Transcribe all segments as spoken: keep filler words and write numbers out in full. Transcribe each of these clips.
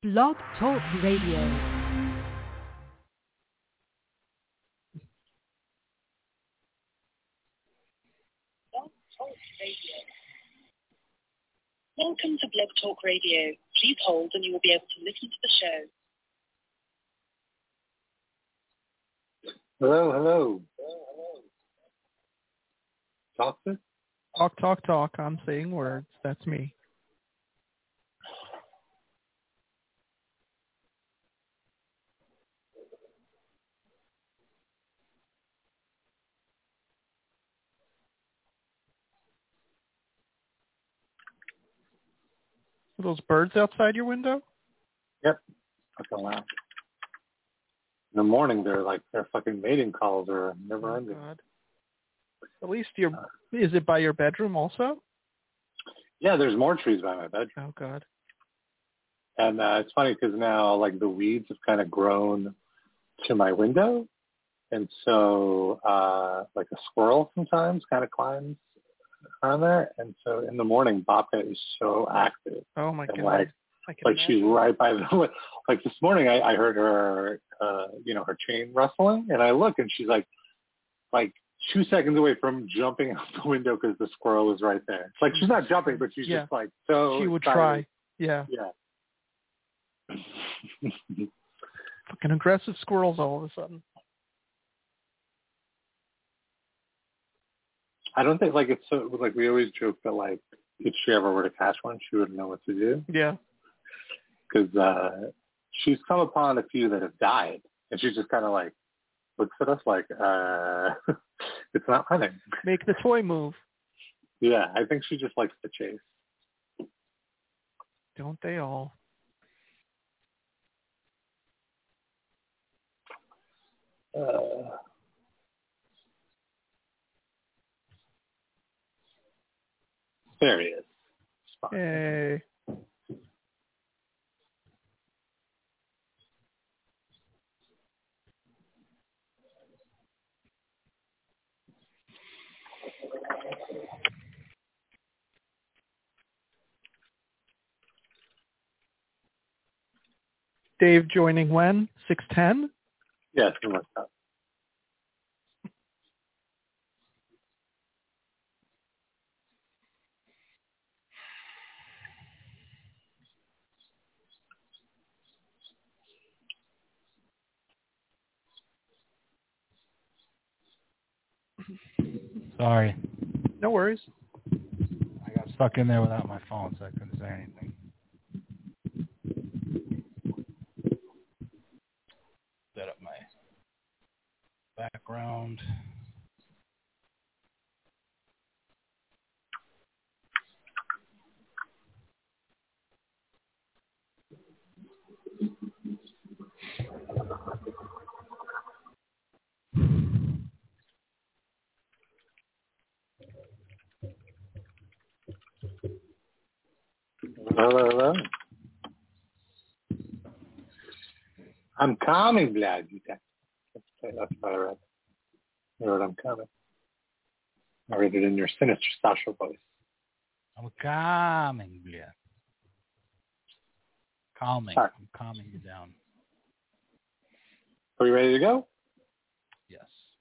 Blog Talk Radio. Welcome to Blog Talk Radio. Please hold and you will be able to listen to the show. Hello, hello. Talk to? Talk, talk, talk. I'm saying words. That's me. Are those birds outside your window? Yep. Fucking loud. In the morning, they're like, their fucking mating calls are never Oh, ending. God. At least your is it by your bedroom also? Yeah, there's more trees by my bedroom. Oh, God. And uh, it's funny because now, like, the weeds have kind of grown to my window. And so, uh, like, a squirrel sometimes kind of climbs around there. And so in the morning, Bobcat is so active. Oh, my and God. Like, like imagine. She's right by the, like this morning I, I heard her, uh, you know, her chain rustling. And I look and she's like, like two seconds away from jumping out the window because the squirrel is right there. It's like she's not jumping, but she's yeah. just like so She would excited. try. Yeah. Yeah. Fucking aggressive squirrels all of a sudden. I don't think, like, it's so, like, we always joke that, like, if she ever were to catch one, she wouldn't know what to do. Yeah. Because uh, she's come upon a few that have died, and she just kind of, like, looks at us like, uh, it's not running. Make the toy move. Yeah, I think she just likes to chase. Don't they all? Uh, there he is. Spot. Hey. Dave joining when? six ten? Yeah, something like that. Sorry. No worries. I got stuck in there without my phone, so I couldn't say anything. Set up my background. Hello, hello. I'm coming, Vlad. That's what I read. I wrote, I'm coming. I read it in your sinister Sasha voice. I'm calming, yeah. Calming. Right. I'm calming you down. Are you ready to go? Yes.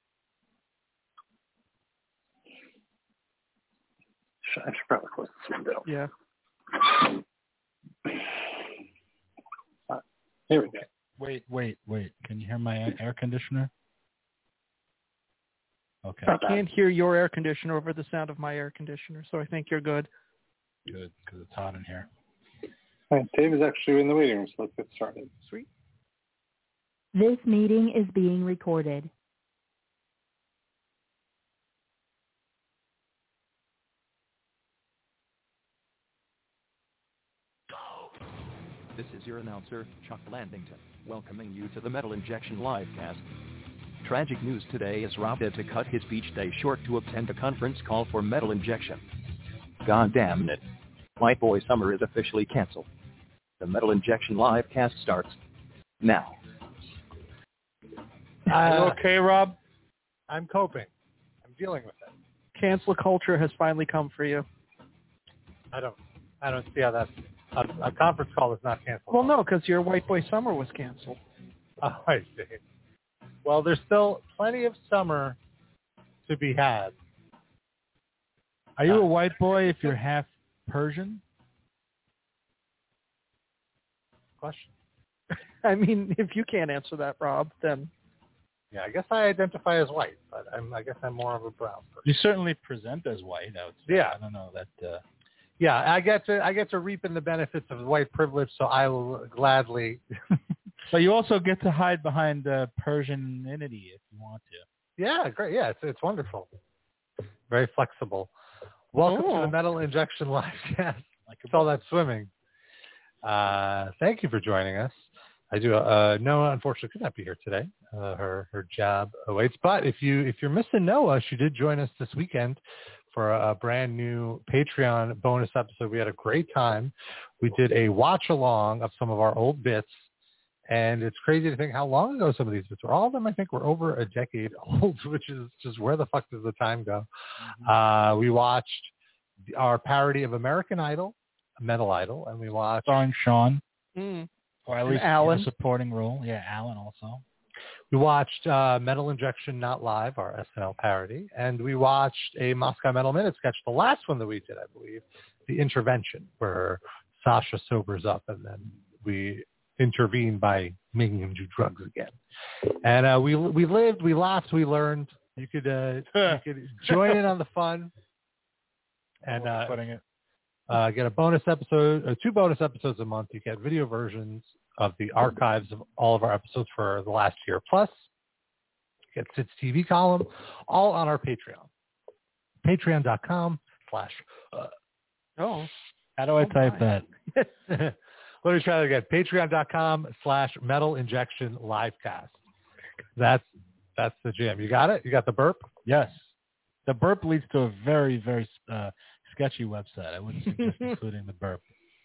I should probably close this window. Yeah. Right. Here we go. Wait, wait, wait. Can you hear my air conditioner? Okay. I can't hear your air conditioner over the sound of my air conditioner, so I think you're good. Good, because it's hot in here. All right, Dave is actually in the waiting room, so let's get started. Sweet. This meeting is being recorded. This is your announcer, Chuck Landington, welcoming you to the Metal Injection Livecast. Tragic news today as Rob had to cut his beach day short to attend a conference call for Metal Injection. God damn it. White Boy Summer is officially canceled. The Metal Injection Livecast starts now. Are you okay, Rob? I'm coping. I'm dealing with it. Cancel culture has finally come for you. I don't I don't see how that's a, a conference call is not canceled. Well, no, because your White Boy Summer was canceled. Oh, I see. Well, there's still plenty of summer to be had. Are you a white boy if you're half Persian? Question. I mean, if you can't answer that, Rob, then... Yeah, I guess I identify as white, but I'm, I guess I'm more of a brown person. You certainly present as white. I would say. Yeah. I don't know that. Uh... Yeah, I get to I get to reap in the benefits of white privilege, so I will gladly. But you also get to hide behind uh, Persianity if you want to. Yeah, great. Yeah, it's it's wonderful. Very flexible. Welcome Oh. to the Metal Injection Live Cast. Like it's all that swimming. Uh, thank you for joining us. I do. Uh, Noah, unfortunately, could not be here today. Uh, her her job awaits. But if you if you're missing Noah, she did join us this weekend for a, a brand new Patreon bonus episode. We had a great time. We did a watch along of some of our old bits, and it's crazy to think how long ago some of these bits were. All of them, I think, were over a decade old, which is just where the fuck does the time go? Mm-hmm. Uh, we watched our parody of American Idol, Metal Idol, and we watched starring Sean. Mm. Or at least Alan. a supporting role. Yeah, Alan also. We watched uh, Metal Injection Not Live, our S N L parody, and we watched a Moscow Metal Minute sketch, the last one that we did, I believe, The Intervention, where Sasha sobers up and then we intervene by making him do drugs again. And uh, we we lived, we laughed, we learned. You could, uh, you could join in on the fun and uh, putting it. Uh, get a bonus episode, uh, two bonus episodes a month. You get video versions of the archives of all of our episodes for the last year. Plus, you get Sid's T V column, all on our Patreon. Patreon.com slash. Uh, oh, how do I oh type my. that? Let me try that again. Patreon.com slash Metal Injection Livecast. That's that's the jam. You got it? You got the burp? Yes. The burp leads to a very, very uh, sketchy website. I wouldn't suggest including the burp.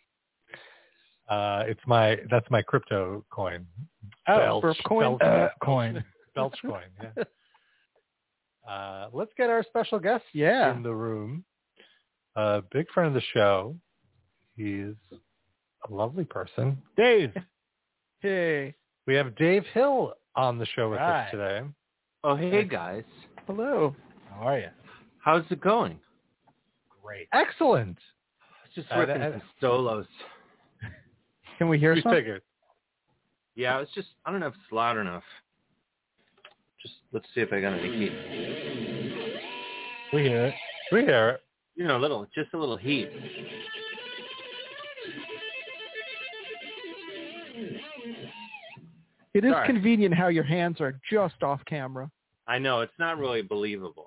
Uh, it's my that's my crypto coin. Oh, Belch, burp coin. Belch, Uh, coin. Belch coin. Yeah. Uh, let's get our special guest yeah. in the room. A uh, big friend of the show. He's a lovely person. Dave. Hey. We have Dave Hill on the show with right. us today. Oh, hey guys. Hello. How are you? How's it going? Great. Excellent. It's just Uh, ripping uh, some solos. Can we hear We some? figured. Yeah, it's just, I don't know if it's loud enough. Just, let's see if I got any heat. We hear it. We hear it. You know, a little, just a little heat. It is Sorry. convenient how your hands are just off camera. I know, it's not really believable.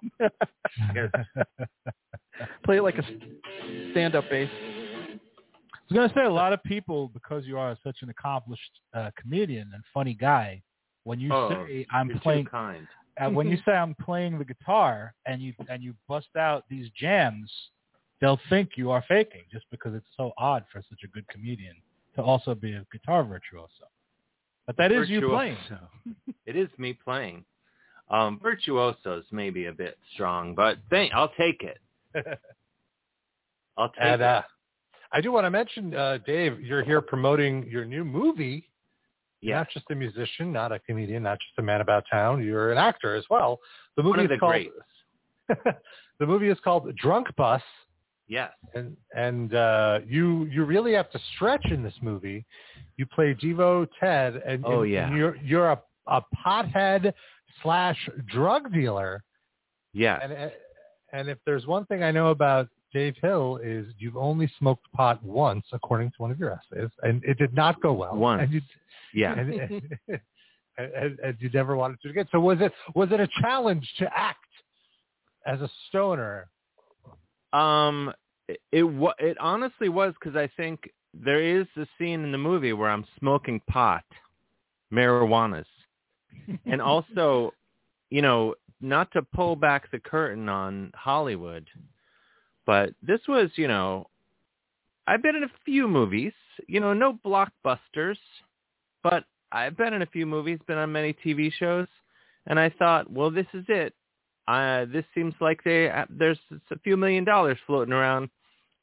Play it like a stand-up bass. I was going to say, a lot of people, because you are such an accomplished uh, comedian and funny guy, when you oh, say I'm you're playing, too kind. uh, when you say I'm playing the guitar and you and you bust out these jams, they'll think you are faking just because it's so odd for such a good comedian to also be a guitar virtuoso. But that is you Virtuoso. playing. It is me playing. Um, virtuosos may be a bit strong, but thank, I'll take it. I'll take And it. uh, I do want to mention, uh, Dave, you're here promoting your new movie. You're Yeah. not just a musician, not a comedian, not just a man about town. You're an actor as well. The movie One of is the called greats. the movie is called Drunk Bus, Yes. and and uh, you you really have to stretch in this movie. You play Devo Ted, and, Oh, and, yeah. and you're you're a a pothead slash drug dealer. Yes. And and if there's one thing I know about Dave Hill is you've only smoked pot once, according to one of your essays, and it did not go well. Once. And you, Yeah. and, and, and, and you never wanted to do it again. So was it was it a challenge to act as a stoner? Um, it it, wa- it honestly was, because I think there is a scene in the movie where I'm smoking pot, marijuanas, and also, you know, not to pull back the curtain on Hollywood, but this was, you know, I've been in a few movies, you know, no blockbusters, but I've been in a few movies, been on many T V shows, and I thought, well, this is it. Uh, this seems like they there's a few million dollars floating around.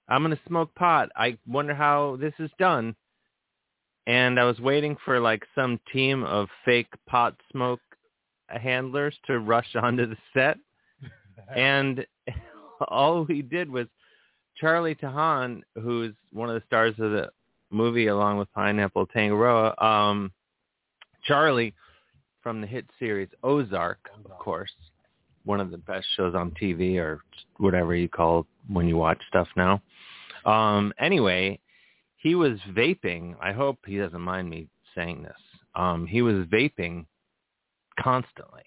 I'm going to smoke pot. I wonder how this is done. And I was waiting for like some team of fake pot smoke handlers to rush onto the set. And all we did was Charlie Tahan, who's one of the stars of the movie along with Pineapple Tangaroa, um, Charlie from the hit series Ozark, of course, one of the best shows on T V or whatever you call when you watch stuff now. Um, anyway, he was vaping. I hope he doesn't mind me saying this. Um, he was vaping constantly,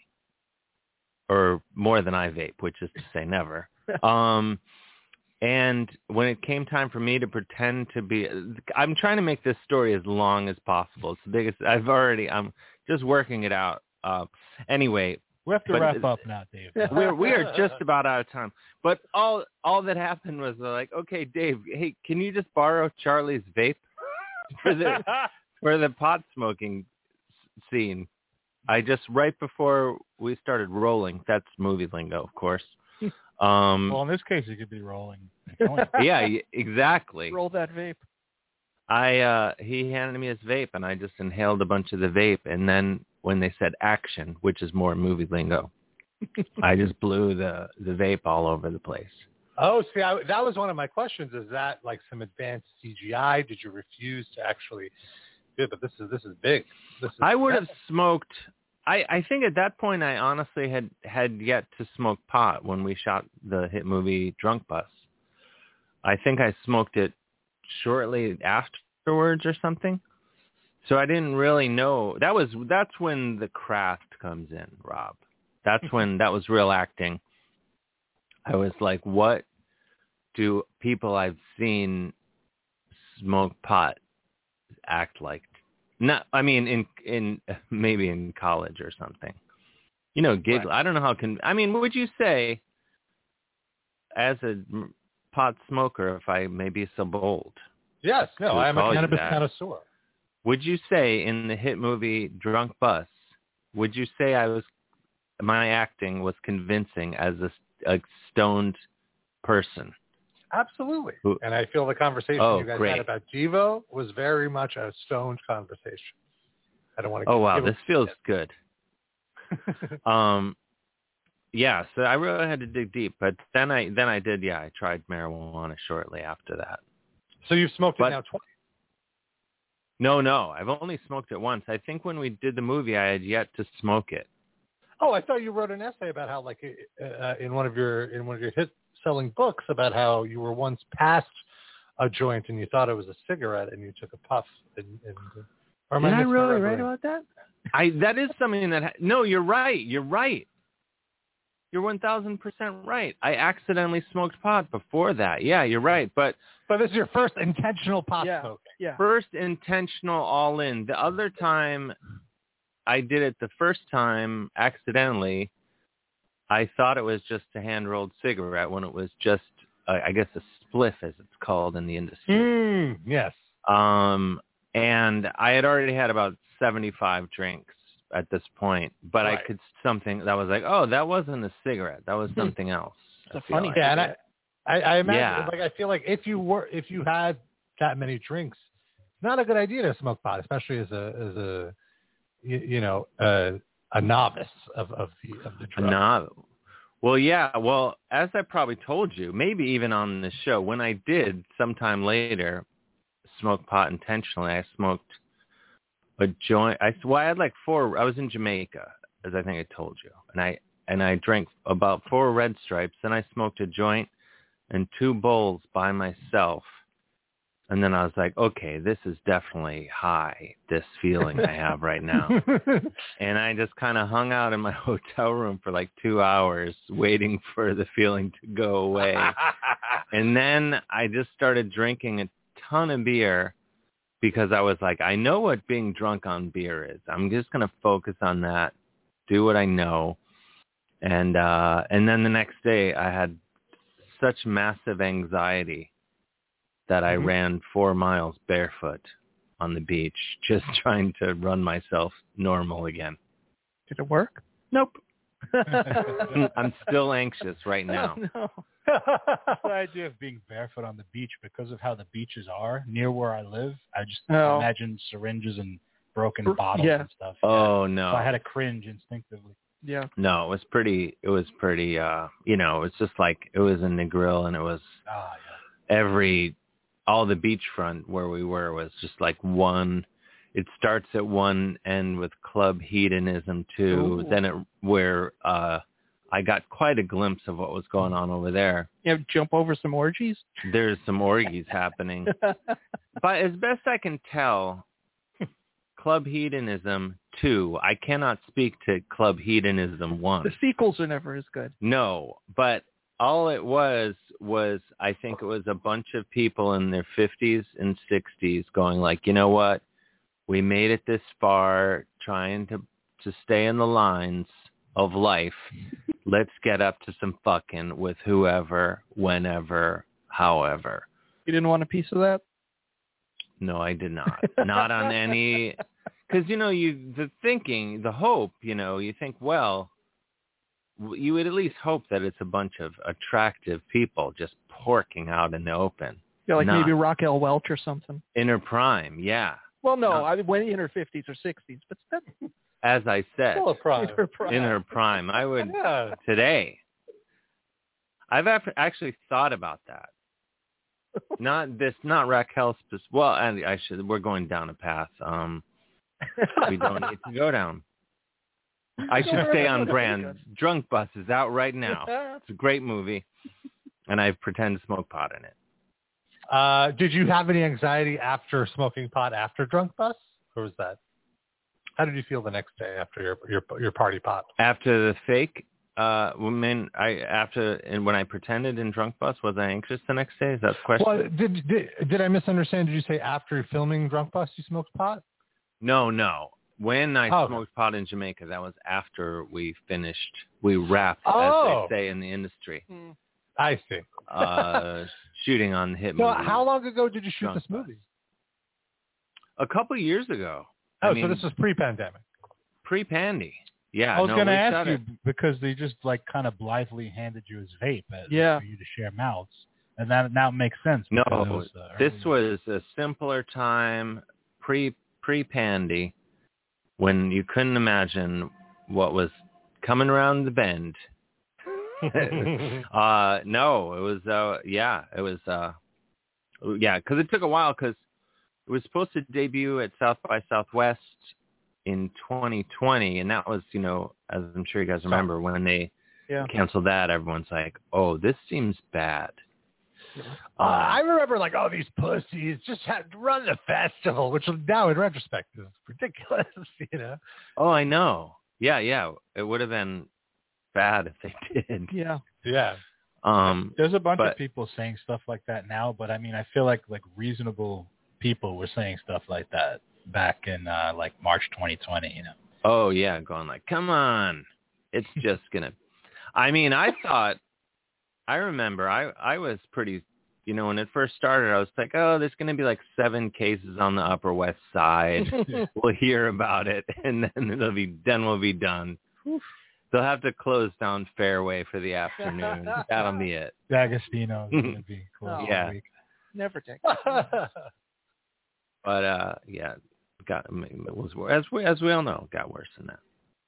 or more than I vape, which is to say never. Um, and when it came time for me to pretend to be, I'm trying to make this story as long as possible. It's the biggest, I've already, I'm just working it out. Uh, anyway. We have to wrap up now, Dave. We're, we are just about out of time. But all all that happened was like, okay, Dave, hey, can you just borrow Charlie's vape for the for the pot smoking scene? I just, right before we started rolling, that's movie lingo, of course. Um, well, in this case, it could be rolling. Yeah, exactly. Roll that vape. I uh, he handed me his vape, and I just inhaled a bunch of the vape, and then when they said action, which is more movie lingo, I just blew the, the vape all over the place. Oh, see, I, that was one of my questions. Is that like some advanced C G I? Did you refuse to actually do it? But this is this is big. This is I would have smoked. I, I think at that point I honestly had, had yet to smoke pot when we shot the hit movie Drunk Bus. I think I smoked it shortly afterwards or something. So I didn't really know. That was that's when the craft comes in, Rob. That's when that was real acting. I was like, what do people I've seen smoke pot act like? Not, I mean, in in maybe in college or something. You know, gig. Right. I don't know how can. I mean, would you say, as a pot smoker, if I may be so bold? Yes. No, I am a cannabis connoisseur. Would you say in the hit movie Drunk Bus, would you say I was, my acting was convincing as a, a stoned person? Absolutely. Who, and I feel the conversation oh, you guys great. had about Devo was very much a stoned conversation. I don't want to. Oh wow, this feels good. um, yeah. So I really had to dig deep, but then I then I did. Yeah, I tried marijuana shortly after that. So you've smoked but, it now twice. No, no. I've only smoked it once. I think when we did the movie, I had yet to smoke it. Oh, I thought you wrote an essay about how, like, uh, in one of your in one of your hit-selling books, about how you were once past a joint and you thought it was a cigarette and you took a puff. And, and, or did I really write about that? I that is something that. Ha- no, you're right. You're right. You're one thousand percent right. I accidentally smoked pot before that. Yeah, you're right. But but this is your first intentional pot yeah, smoking. Yeah. First intentional all in. The other time I did it the first time accidentally, I thought it was just a hand-rolled cigarette when it was just, uh, I guess, a spliff, as it's called in the industry. Mm, yes. Um, and I had already had about seventy-five drinks at this point, but right. I could something that was like, oh, that wasn't a cigarette. That was something else. It's a funny like. Yeah, and I, I, I imagine, yeah. like, I feel like if you were, if you had that many drinks, it's not a good idea to smoke pot, especially as a, as a, you, you know, uh, a novice of, of the, of the drug. A novice. Well, yeah. Well, as I probably told you, maybe even on the show, when I did sometime later smoke pot intentionally, I smoked a joint. I, well, I had like four. I was in Jamaica, as I think I told you, and I and I drank about four Red Stripes. Then I smoked a joint and two bowls by myself. And then I was like, okay, this is definitely high, this feeling I have right now. And I just kind of hung out in my hotel room for like two hours waiting for the feeling to go away. And then I just started drinking a ton of beer because I was like, I know what being drunk on beer is. I'm just going to focus on that, do what I know. And uh, and then the next day I had such massive anxiety that I mm-hmm. ran four miles barefoot on the beach, just trying to run myself normal again. Did it work? Nope. I'm still anxious right now. Oh, no. The idea of being barefoot on the beach because of how the beaches are near where I live. I just Oh. imagine syringes and broken bottles Yeah. and stuff. Oh no. So I had to cringe instinctively. Yeah. No, it was pretty. It was pretty. Uh, you know, it's just like it was in the grill, and it was Ah, yeah. every, all the beachfront where we were was just like one. It starts at one end with Club Hedonism too. Ooh. Then it where uh, I got quite a glimpse of what was going on over there. You know, jump over some orgies. There's some orgies happening, but as best I can tell, Club Hedonism two. I cannot speak to Club Hedonism one. The sequels are never as good. No, but all it was was I think it was a bunch of people in their fifties and sixties going like, you know what? We made it this far, trying to to stay in the lines of life. Let's get up to some fucking with whoever, whenever, however. You didn't want a piece of that? No, I did not. Not on any, because, you know, you the thinking, the hope, you know, you think, well, you would at least hope that it's a bunch of attractive people just porking out in the open. Yeah, like Not. maybe Raquel Welch or something. In her prime, yeah. Well, no, No. I mean, when in her fifties or sixties, but still. As I said, Still a prime. In her prime. in her prime, I would Yeah. today. I've af- actually thought about that. Not this, not Raquel. Spec- well, and I should. We're going down a path. Um, we don't need to go down. I should stay on brand. Drunk Bus is out right now. It's a great movie, and I pretend to smoke pot in it. Uh, did you have any anxiety after smoking pot after Drunk Bus, or was that? How did you feel the next day after your your your party pot? After the fake, uh, when I after and when I pretended in Drunk Bus, was I anxious the next day? Is that the question? Well, did did did I misunderstand? Did you say after filming Drunk Bus you smoked pot? No, no. When I Oh. smoked pot in Jamaica, that was after we finished, we wrapped, Oh. as they say in the industry, I see. uh, shooting on hit So movies. how long ago did you shoot Drunk this movie? A couple years ago. Oh, I mean, so this was pre-pandemic. pre-pandy. Yeah, I was no, going to we ask shot you it. because they just like kind of blithely handed you his vape as, Yeah. for you to share mouths, and that now it makes sense. No, because it was, uh, this early- was a simpler time, pre pre-pandy, when you couldn't imagine what was coming around the bend. uh, no, it was, uh, yeah, it was, uh, yeah, because it took a while because it was supposed to debut at South by Southwest in twenty twenty, and that was, you know, as I'm sure you guys remember, when they Yeah. canceled that, everyone's like, oh, this seems bad. Uh, I remember like, oh, these pussies just had to run the festival, which now in retrospect is ridiculous, you know. Oh, I know. Yeah, yeah. It would have been bad if they did. Yeah. Yeah. Um, There's a bunch but- of people saying stuff like that now, but I mean, I feel like like reasonable people were saying stuff like that back in uh, like March twenty twenty. You know. oh, yeah, going like, come on. It's just going to. I mean, I thought, I remember I, I was pretty, you know, when it first started, I was like, oh, there's going to be like seven cases on the Upper West Side. We'll hear about it, and then it'll be, then we'll be done. They'll have to close down Fairway for the afternoon. That'll be it. D'Agostino is going to be close. Oh. Yeah. all week. Never take. But uh, yeah, it got it was as we as we all know, it got worse than that.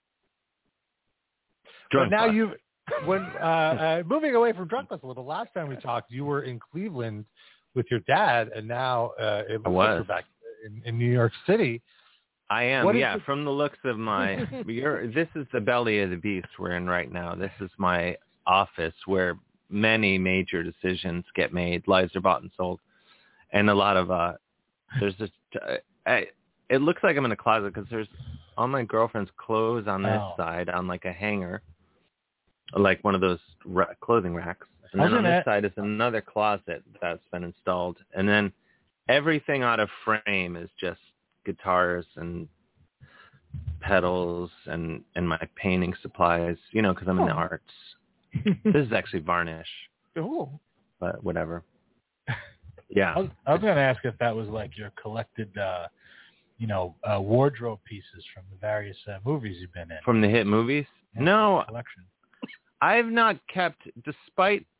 But Drunk now Bus. you, when uh, uh, moving away from Drunk Bus a little, last time we talked, you were in Cleveland with your dad, and now uh, it looks I like was. you're back in, in New York City. I am, What is yeah. it- From the looks of my, you're, this is the belly of the beast we're in right now. This is my office where many major decisions get made. Lives are bought and sold, and a lot of uh, there's just, uh, I, it looks like I'm in a closet because there's all my girlfriend's clothes on this Oh. side on like a hanger, like one of those ra- clothing racks, and I then was on gonna this side is another closet that's been installed, and then everything out of frame is just guitars and pedals and and my painting supplies, you know, because I'm in the Oh. arts. This is actually varnish, Oh. but whatever. Yeah. I was, I was going to ask if that was like your collected, uh, you know, uh, wardrobe pieces from the various uh, movies you've been in. From the hit movies? Yeah, No, collection. I've not kept, despite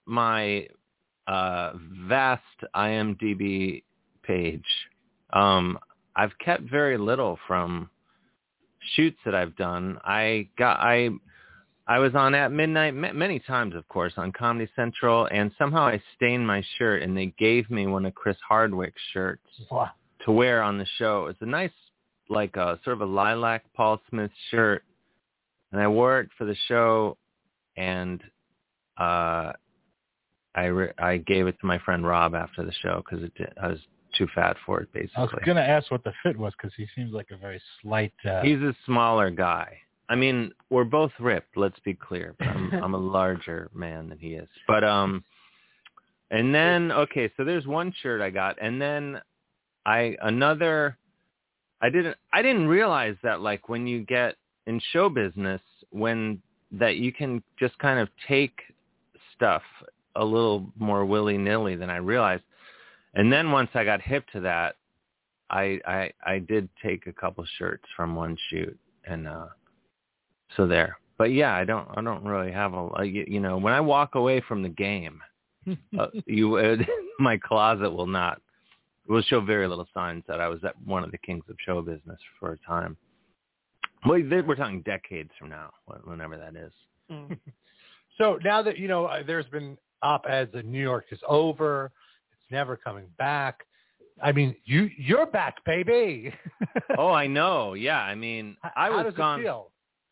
my uh, vast IMDb page, um, I've kept very little from shoots that I've done. I got I I was on At Midnight many times, of course, on Comedy Central, and somehow I stained my shirt, and they gave me one of Chris Hardwick's shirts Wow. to wear on the show. It's a nice, like a sort of a lilac Paul Smith shirt, and I wore it for the show, and uh, I re- I gave it to my friend Rob after the show because it did, I was too fat for it, basically. I was going to ask what the fit was because he seems like a very slight... Uh... He's a smaller guy. I mean, we're both ripped, let's be clear, but I'm, I'm a larger man than he is. But, um, and then, okay, so there's one shirt I got, and then I, another, I didn't, I didn't realize that, like, when you get in show business, when, that you can just kind of take stuff a little more willy-nilly than I realized. And then once I got hip to that, I, I, I did take a couple shirts from one shoot, and, uh, so there. But yeah, I don't I don't really have a you know, when I walk away from the game, uh, you uh, my closet will not will show very little signs that I was at one of the kings of show business for a time. Well, we're talking decades from now, whenever that is. Mm. So now that, you know, there's been op-eds that New York is over, it's never coming back. I mean, you you're back, baby. Oh, I know. Yeah, I mean, I was How does gone. It feel?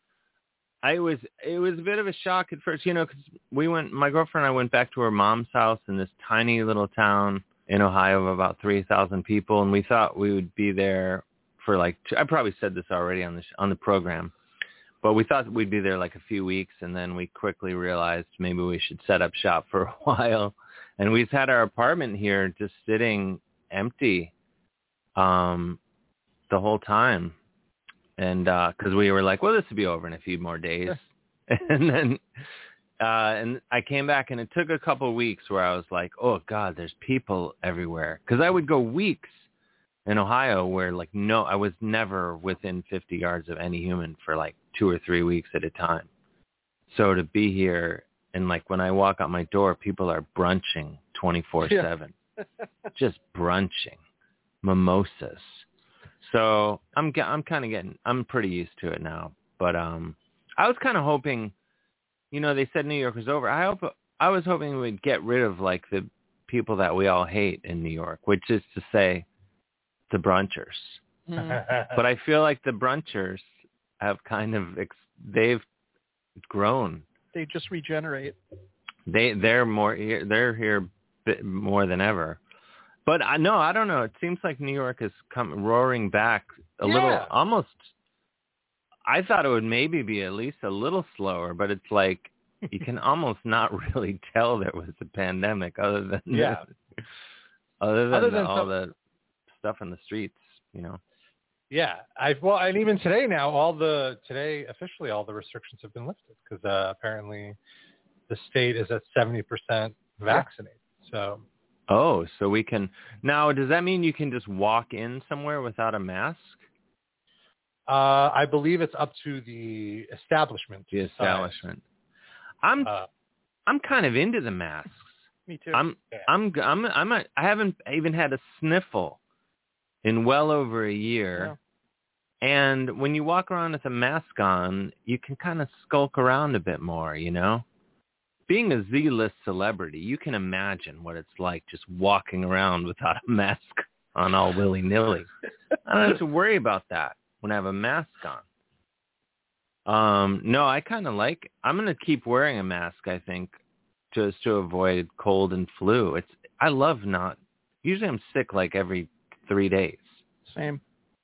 I was, it was a bit of a shock at first, you know, because we went, my girlfriend and I went back to her mom's house in this tiny little town in Ohio of about three thousand people. And we thought we would be there for like, two, I probably said this already on the, on the program, but we thought we'd be there like a few weeks. And then we quickly realized maybe we should set up shop for a while. And we've had our apartment here just sitting empty, um, the whole time. And because uh, we were like, well, this will be over in a few more days. and then uh, and I came back, and it took a couple of weeks where I was like, oh, God, there's people everywhere. Because I would go weeks in Ohio where, like, no, I was never within fifty yards of any human for, like, two or three weeks at a time. So to be here, and, like, when I walk out my door, people are brunching twenty-four seven. Yeah. Just brunching. Mimosas. So I'm I'm kind of getting I'm pretty used to it now, but um, I was kind of hoping, you know, they said New York was over. I hope I was hoping we'd get rid of like the people that we all hate in New York, which is to say, the brunchers. Mm. But I feel like the brunchers have kind of ex- they've grown. They just regenerate. They they're more they're here bit more than ever. But I no, I don't know. It seems like New York is come roaring back a yeah. little, almost. I thought it would maybe be at least a little slower, but it's like you can almost not really tell there was a pandemic, other than yeah, the, other than, other than all some, the stuff in the streets, you know. Yeah, I well, and even today now, all the today officially all the restrictions have been lifted because uh, apparently the state is at seventy percent vaccinated. Yeah. So. Oh, so we can now. Does that mean you can just walk in somewhere without a mask? Uh, I believe it's up to the establishment. The establishment. I'm, uh, I'm kind of into the masks. Me too. I'm, yeah. I'm, I'm, I'm. A, I haven't even had a sniffle in well over a year. Yeah. And when you walk around with a mask on, you can kind of skulk around a bit more, you know. Being a Z-list celebrity, you can imagine what it's like just walking around without a mask on all willy-nilly. I don't have to worry about that when I have a mask on. Um, no, I kind of like, I'm going to keep wearing a mask, I think, just to avoid cold and flu. It's I love not, usually I'm sick like every three days. Same.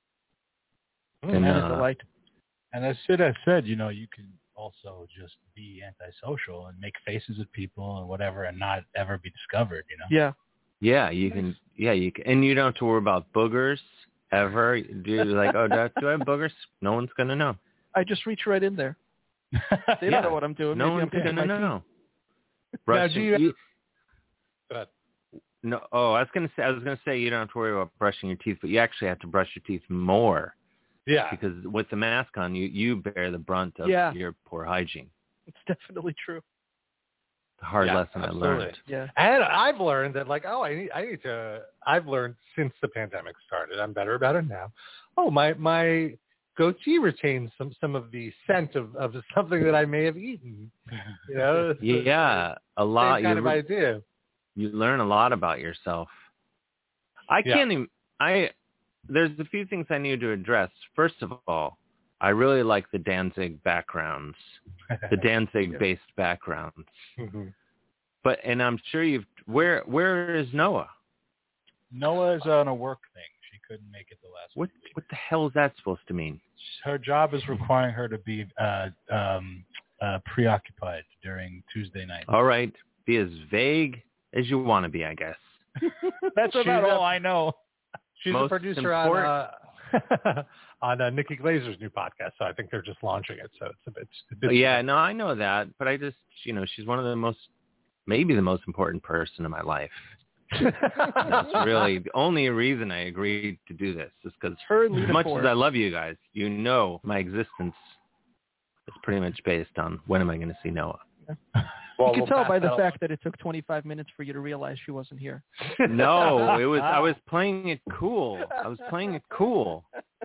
And, and, uh, like, and as Sid has said, you know, you can also just be antisocial and make faces at people and whatever and not ever be discovered, you know? Yeah. Yeah, you can, yeah, you can, and you don't have to worry about boogers ever. Do you like, oh, do, do I have boogers? No one's going to know. I just reach right in there. They yeah. don't know what I'm doing. No Maybe one's going to know. Now, do you, you, go ahead. No, oh, I was going to say, I was going to say you don't have to worry about brushing your teeth, but you actually have to brush your teeth more. Yeah. Because with the mask on, you, you bear the brunt of yeah. your poor hygiene. It's definitely true. the hard Yeah, lesson absolutely. I learned. Yeah. And I've learned that, like, oh, I need, I need to. I've learned since the pandemic started. I'm better about it now. Oh, my my goatee retains some some of the scent of, of something that I may have eaten. You know. It's Yeah, a the lot. same kind you, of idea. you learn a lot about yourself. I Yeah. can't even. I there's a few things I need to address. First of all, I really like the Danzig backgrounds, the Danzig-based backgrounds. Mm-hmm. But and I'm sure you've where where is Noah? Noah is on a work thing. She couldn't make it the last What week. what the hell is that supposed to mean? Her job is requiring her to be uh, um, uh, preoccupied during Tuesday night. All right, be as vague as you want to be, I guess. That's She's about a- all I know. She's Most a producer important- on uh, on uh, Nikki Glazer's new podcast, so I think they're just launching it. So it's a bit. A bit Yeah, no, I know that, but I just, you know, she's one of the most, maybe the most important person in my life. That's really the only reason I agreed to do this is because Her as Lita much Ford. as I love you guys, you know my existence is pretty much based on when am I going to see Noah. Well, you can we'll tell pass by the that fact that it took twenty-five minutes for you to realize she wasn't here. No, it was I was playing it cool. I was playing it cool.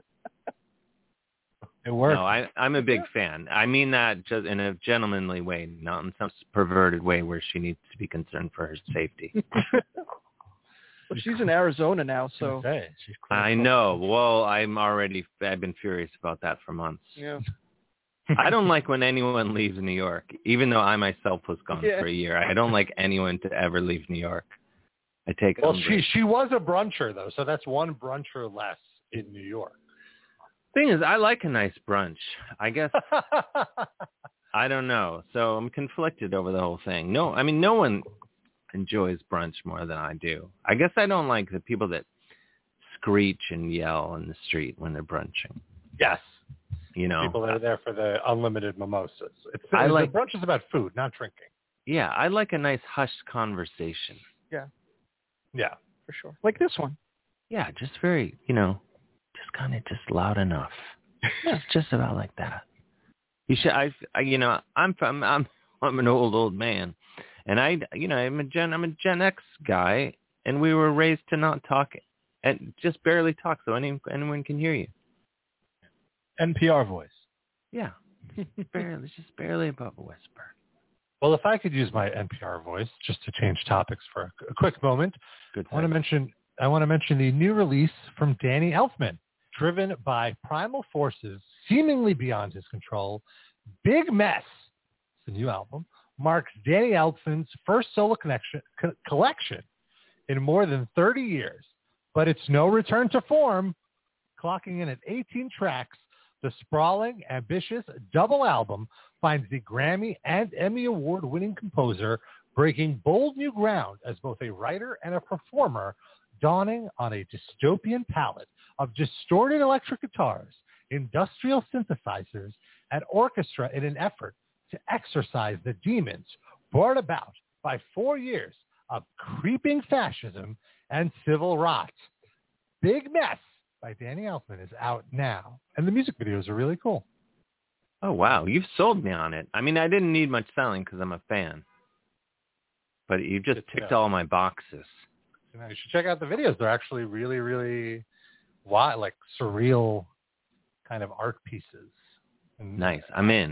It worked. No, I, I'm a big fan. I mean that just in a gentlemanly way, not in some perverted way where she needs to be concerned for her safety. Well, she's in Arizona now, so Say, she's I know. Well, I'm already, I've been furious about that for months. yeah. I don't like when anyone leaves New York, even though I myself was gone Yeah. for a year. I don't like anyone to ever leave New York. I take Well, umbrage. she she was a bruncher though, so that's one bruncher less in New York. Thing is, I like a nice brunch. I guess I don't know. So I'm conflicted over the whole thing. No, I mean, no one enjoys brunch more than I do. I guess I don't like the people that screech and yell in the street when they're brunching. Yes. You know, People that are there for the unlimited mimosas. It's, I the like- brunch is about food, not drinking. yeah, I like a nice hushed conversation. Yeah. For sure. Like this one. Yeah, just very, you know, just kind of just loud enough. Just, just about like that. You should, I, I you know, I'm, I'm, I'm, I'm an old, old man, and I, you know, I'm a Gen, I'm a Gen X guy, and we were raised to not talk and just barely talk, so any, anyone can hear you. N P R voice. Yeah, barely, just barely above a whisper. Well, if I could use my N P R voice just to change topics for a, a quick moment, Good. I want to segue. mention I want to mention the new release from Danny Elfman, driven by primal forces seemingly beyond his control. Big Mess, it's a new album, marks Danny Elfman's first solo connection, co- collection in more than thirty years, but it's no return to form. Clocking in at eighteen tracks, the sprawling, ambitious double album finds the Grammy and Emmy Award-winning composer breaking bold new ground as both a writer and a performer, dawning on a dystopian palette of distorted electric guitars, industrial synthesizers, and orchestra in an effort to exorcise the demons brought about by four years of creeping fascism and civil rot. Big Mess by Danny Elfman is out now, and the music videos are really cool. Oh wow, you've sold me on it. I mean, I didn't need much selling because I'm a fan, but you just Good to ticked know. all my boxes. You know, you should check out the videos. They're actually really, really wild, like surreal kind of art pieces. And Nice, I'm in.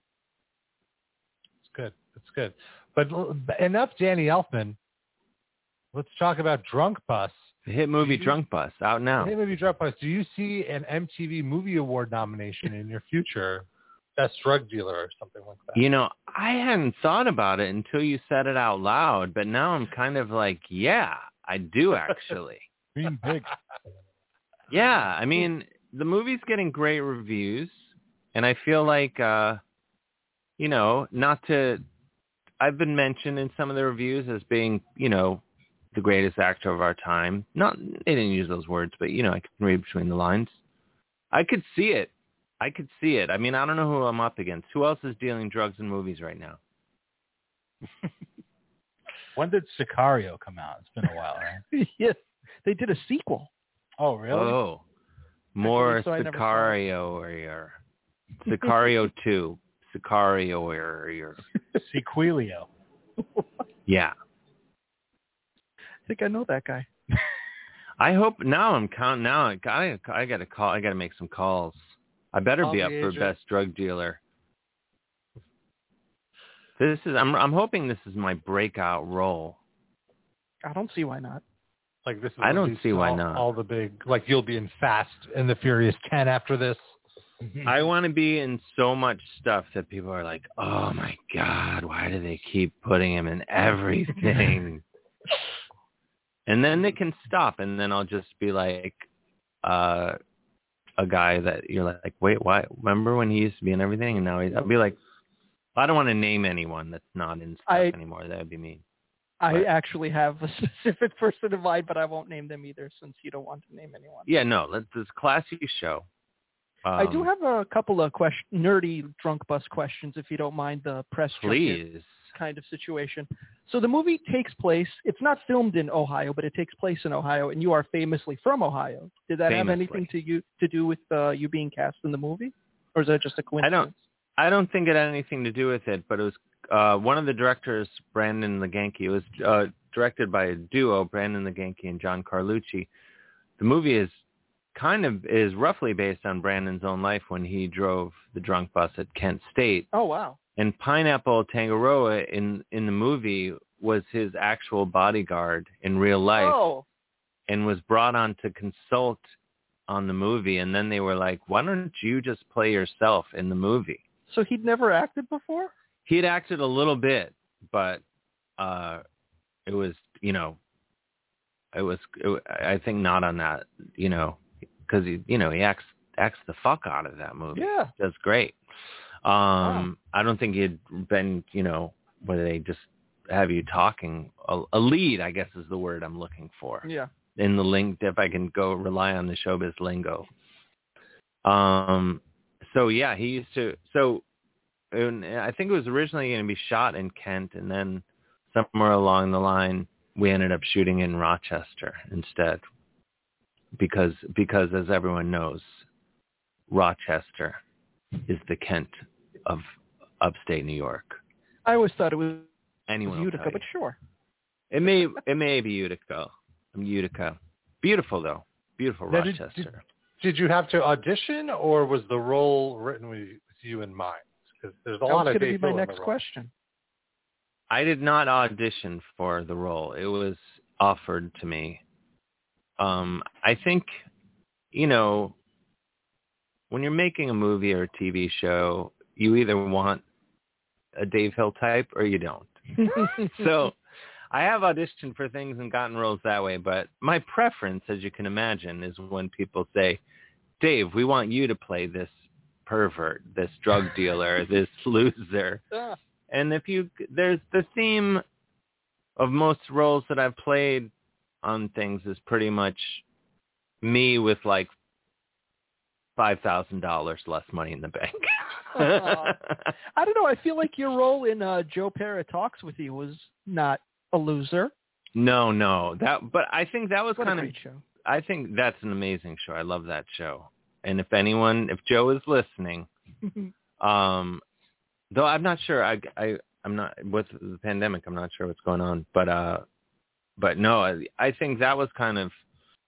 It's good. It's good. But l- enough Danny Elfman. Let's talk about Drunk Bus. The hit movie Do you- Drunk Bus out now. Hey, maybe Drunk Bus. Do you see an M T V Movie Award nomination in your future? Best drug dealer or something like that. You know, I hadn't thought about it until you said it out loud, but now I'm kind of like, yeah, I do actually. Dream big. Yeah, I mean, the movie's getting great reviews, and I feel like, uh, you know, not to, I've been mentioned in some of the reviews as being, you know, the greatest actor of our time. Not, they didn't use those words, but, you know, I could read between the lines. I could see it. I could see it. I mean, I don't know who I'm up against. Who else is dealing drugs in movies right now? When did Sicario come out? It's been a while, right? Yes. They did a sequel. Oh, really? Oh, more so, I never saw it. Sicario or Sicario two, Sicario or Sequelio. Yeah. I think I know that guy. I hope now I'm count now. I got I got to call. I got to make some calls. I better Call be the up for agent. best drug dealer. This is. I'm. I'm hoping this is my breakout role. I don't see why not. Like this is I don't least see why all, not. all the big, like you'll be in Fast and the Furious ten after this. I want to be in so much stuff that people are like, oh my God, why do they keep putting him in everything? And then they can stop, and then I'll just be like uh, a guy that you're like, wait, why? Remember when he used to be in everything, and now he's, I'll be like, I don't want to name anyone that's not in stuff I, anymore. That would be mean. I But- actually have a specific person in mind, but I won't name them either since you don't want to name anyone. Yeah, no, let's, it's a classy show. Um, I do have a couple of question, nerdy drunk bus questions, if you don't mind the press junket Please. kind of situation. So the movie takes place, it's not filmed in Ohio, but it takes place in Ohio, and you are famously from Ohio. Did that have Famously. anything to you to do with uh, you being cast in the movie? Or is that just a coincidence? I don't, I don't think it had anything to do with it, but it was uh, one of the directors, Brandon Leganke. It was uh, directed by a duo, Brandon Leganke and John Carlucci. The movie is kind of is roughly based on Brandon's own life when he drove the drunk bus at Kent State. Oh, wow. And Pineapple Tangaroa in, in the movie was his actual bodyguard in real life Oh, and was brought on to consult on the movie. And then they were like, why don't you just play yourself in the movie? so he'd never acted before? He had acted a little bit, but uh, it was, you know, it was, it, I think not on that, you know, because he, you know, he acts acts the fuck out of that movie. Yeah. Does great. Um, Wow. I don't think he'd been, you know, where they just have you talking a, a lead, I guess is the word I'm looking for. Yeah. In the link, if I can go rely on the showbiz lingo. Um. So yeah, he used to. So and I think it was originally going to be shot in Kent, and then somewhere along the line, we ended up shooting in Rochester instead, because because as everyone knows, Rochester is the Kent of upstate New York. I always thought it was Anyone will Utica, tell but you. sure. It may it may be Utica. Utica, beautiful though, beautiful Now, did- Rochester. did- Did you have to audition, or was the role written with, with you in mind? Because there's a That lot was of going to Dave be my Hill in the next role. question. I did not audition for the role. It was offered to me. Um, I think, you know, when you're making a movie or a T V show, you either want a Dave Hill type or you don't. So I have auditioned for things and gotten roles that way, but my preference, as you can imagine, is when people say, Dave, we want you to play this pervert, this drug dealer, this loser. Ah. And if you, there's the theme of most roles that I've played on things is pretty much me with like five thousand dollars less money in the bank. Aw. I don't know. I feel like your role in uh, Joe Pera Talks With You was not a loser. No, no, that, but I think that was What kind a of, great show. I think that's an amazing show. I love that show. And if anyone, if Joe is listening, um, though I'm not sure, I, I, I'm not, with the pandemic, I'm not sure what's going on, but, uh, but no, I, I think that was kind of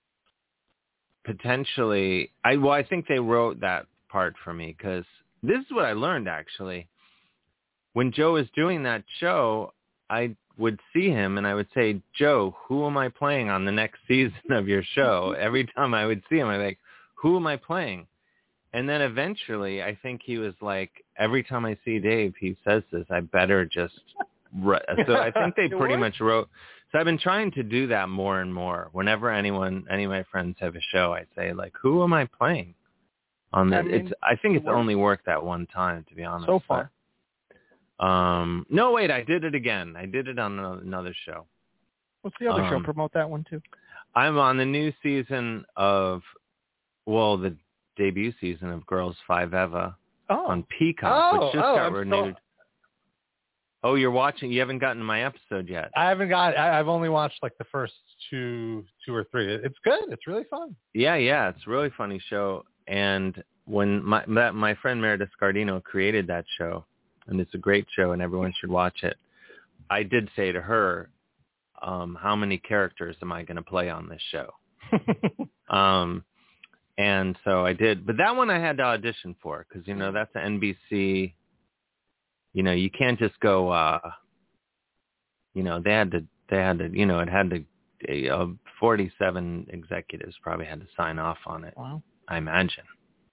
potentially, I, well, I think they wrote that part for me because this is what I learned actually. When Joe was doing that show, I would see him and I would say, Joe, who am I playing on the next season of your show? Every time I would see him, I'd be like, who am I playing? And then eventually I think he was like, every time I see Dave, he says this, I better just, re-. So I think they It pretty worked. much wrote, so I've been trying to do that more and more. Whenever anyone, any of my friends have a show, I say like, who am I playing on this? I mean, it's, I think it it's worked. only worked that one time, to be honest. So far. But, um, no, wait, I did it again. I did it on another show. What's the other show? Um, Promote that one too. I'm on the new season of, well, the debut season of Girls Five Eva Oh. on Peacock, Oh, which just oh, got I'm renewed. still- Oh, you're watching? You haven't gotten to my episode yet. I haven't got. I, I've only watched like the first two, two or three. It's good. It's really fun. Yeah, yeah, it's a really funny show. And when my that, my friend Meredith Scardino created that show, and it's a great show, and everyone should watch it. I did say to her, um, how many characters am I going to play on this show? um, and so I did. But that one I had to audition for because, you know, that's an N B C. You know, you can't just go, uh, you know, they had to, they had to, you know, it had to, uh, forty-seven executives probably had to sign off on it. Wow. I imagine.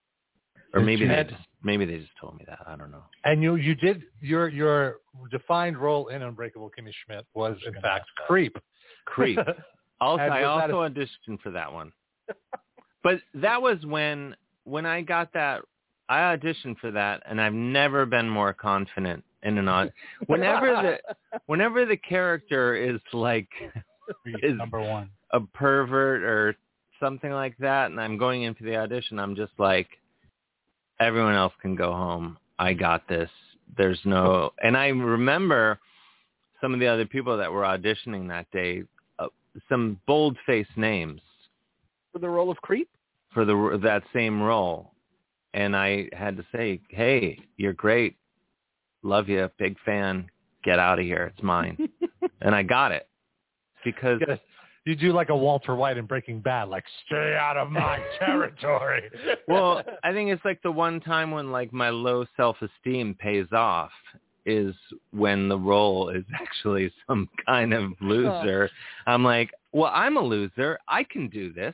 Or maybe they just, maybe they just told me that. I don't know. And you, you did your your defined role in Unbreakable Kimmy Schmidt was in fact creep. Creep. Also, And I was that also a- auditioned for that one. But that was when when I got that. I auditioned for that, and I've never been more confident in an audition. Whenever the whenever the character is like is number one, a pervert or something like that, and I'm going into the audition, I'm just like, everyone else can go home. I got this. There's no, and I remember some of the other people that were auditioning that day, uh, some bold-faced names For the role of creep? for the that same role, and I had to say, "Hey, you're great. Love you. Big fan. Get out of here. It's mine." And I got it because. Yes. You do like a Walter White in Breaking Bad, like, stay out of my territory. Well, I think it's like the one time when like my low self-esteem pays off is when the role is actually some kind of loser. I'm like, well, I'm a loser. I can do this.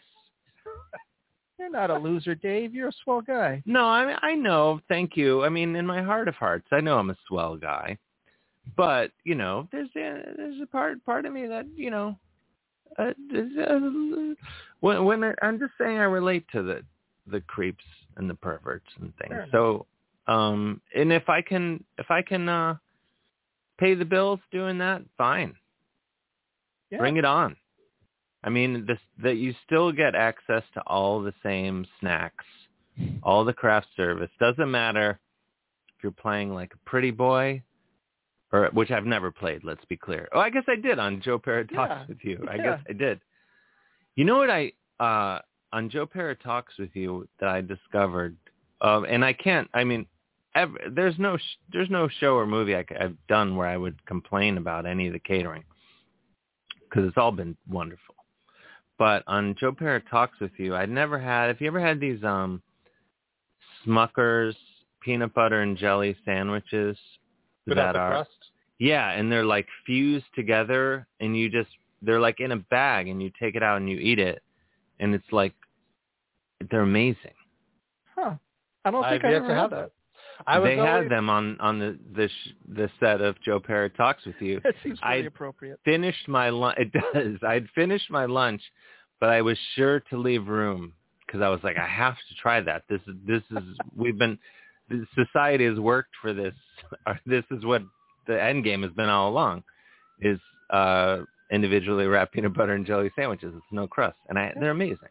You're not a loser, Dave. You're a swell guy. No, I mean, I know. Thank you. I mean, in my heart of hearts, I know I'm a swell guy. But, you know, there's a, there's a part part of me that, you know, Uh, uh, when, when I, I'm just saying I relate to the the creeps and the perverts and things. So, um, and if I can if I can uh, pay the bills doing that, fine. Yeah. Bring it on. I mean, this, that you still get access to all the same snacks, all the craft service. Doesn't matter if you're playing like a pretty boy. Or, which I've never played, let's be clear. Oh, I guess I did on Joe Pera Talks Yeah. with You. I Yeah. guess I did. You know what I, uh, on Joe Pera Talks with You that I discovered, uh, and I can't, I mean, ever, there's no sh- there's no show or movie I, I've done where I would complain about any of the catering, because it's all been wonderful. But on Joe Pera Talks with You, I'd never had, have you ever had these um, Smucker's peanut butter and jelly sandwiches? Without that the are crust? Yeah, and they're like fused together, and you just they're like in a bag, and you take it out and you eat it, and it's like they're amazing. Huh. I don't think I've I yet ever to had have that. them. I was they always, had them on on the the, sh- the set of Joe Pera Talks with You. That seems pretty I appropriate. finished my lunch. It does. I'd finished my lunch, but I was sure to leave room because I was like, I have to try that. This is this is we've been. The society has worked for this. Or this is what the end game has been all along, is uh, individually wrapped peanut butter and jelly sandwiches. It's no crust, and I, they're amazing.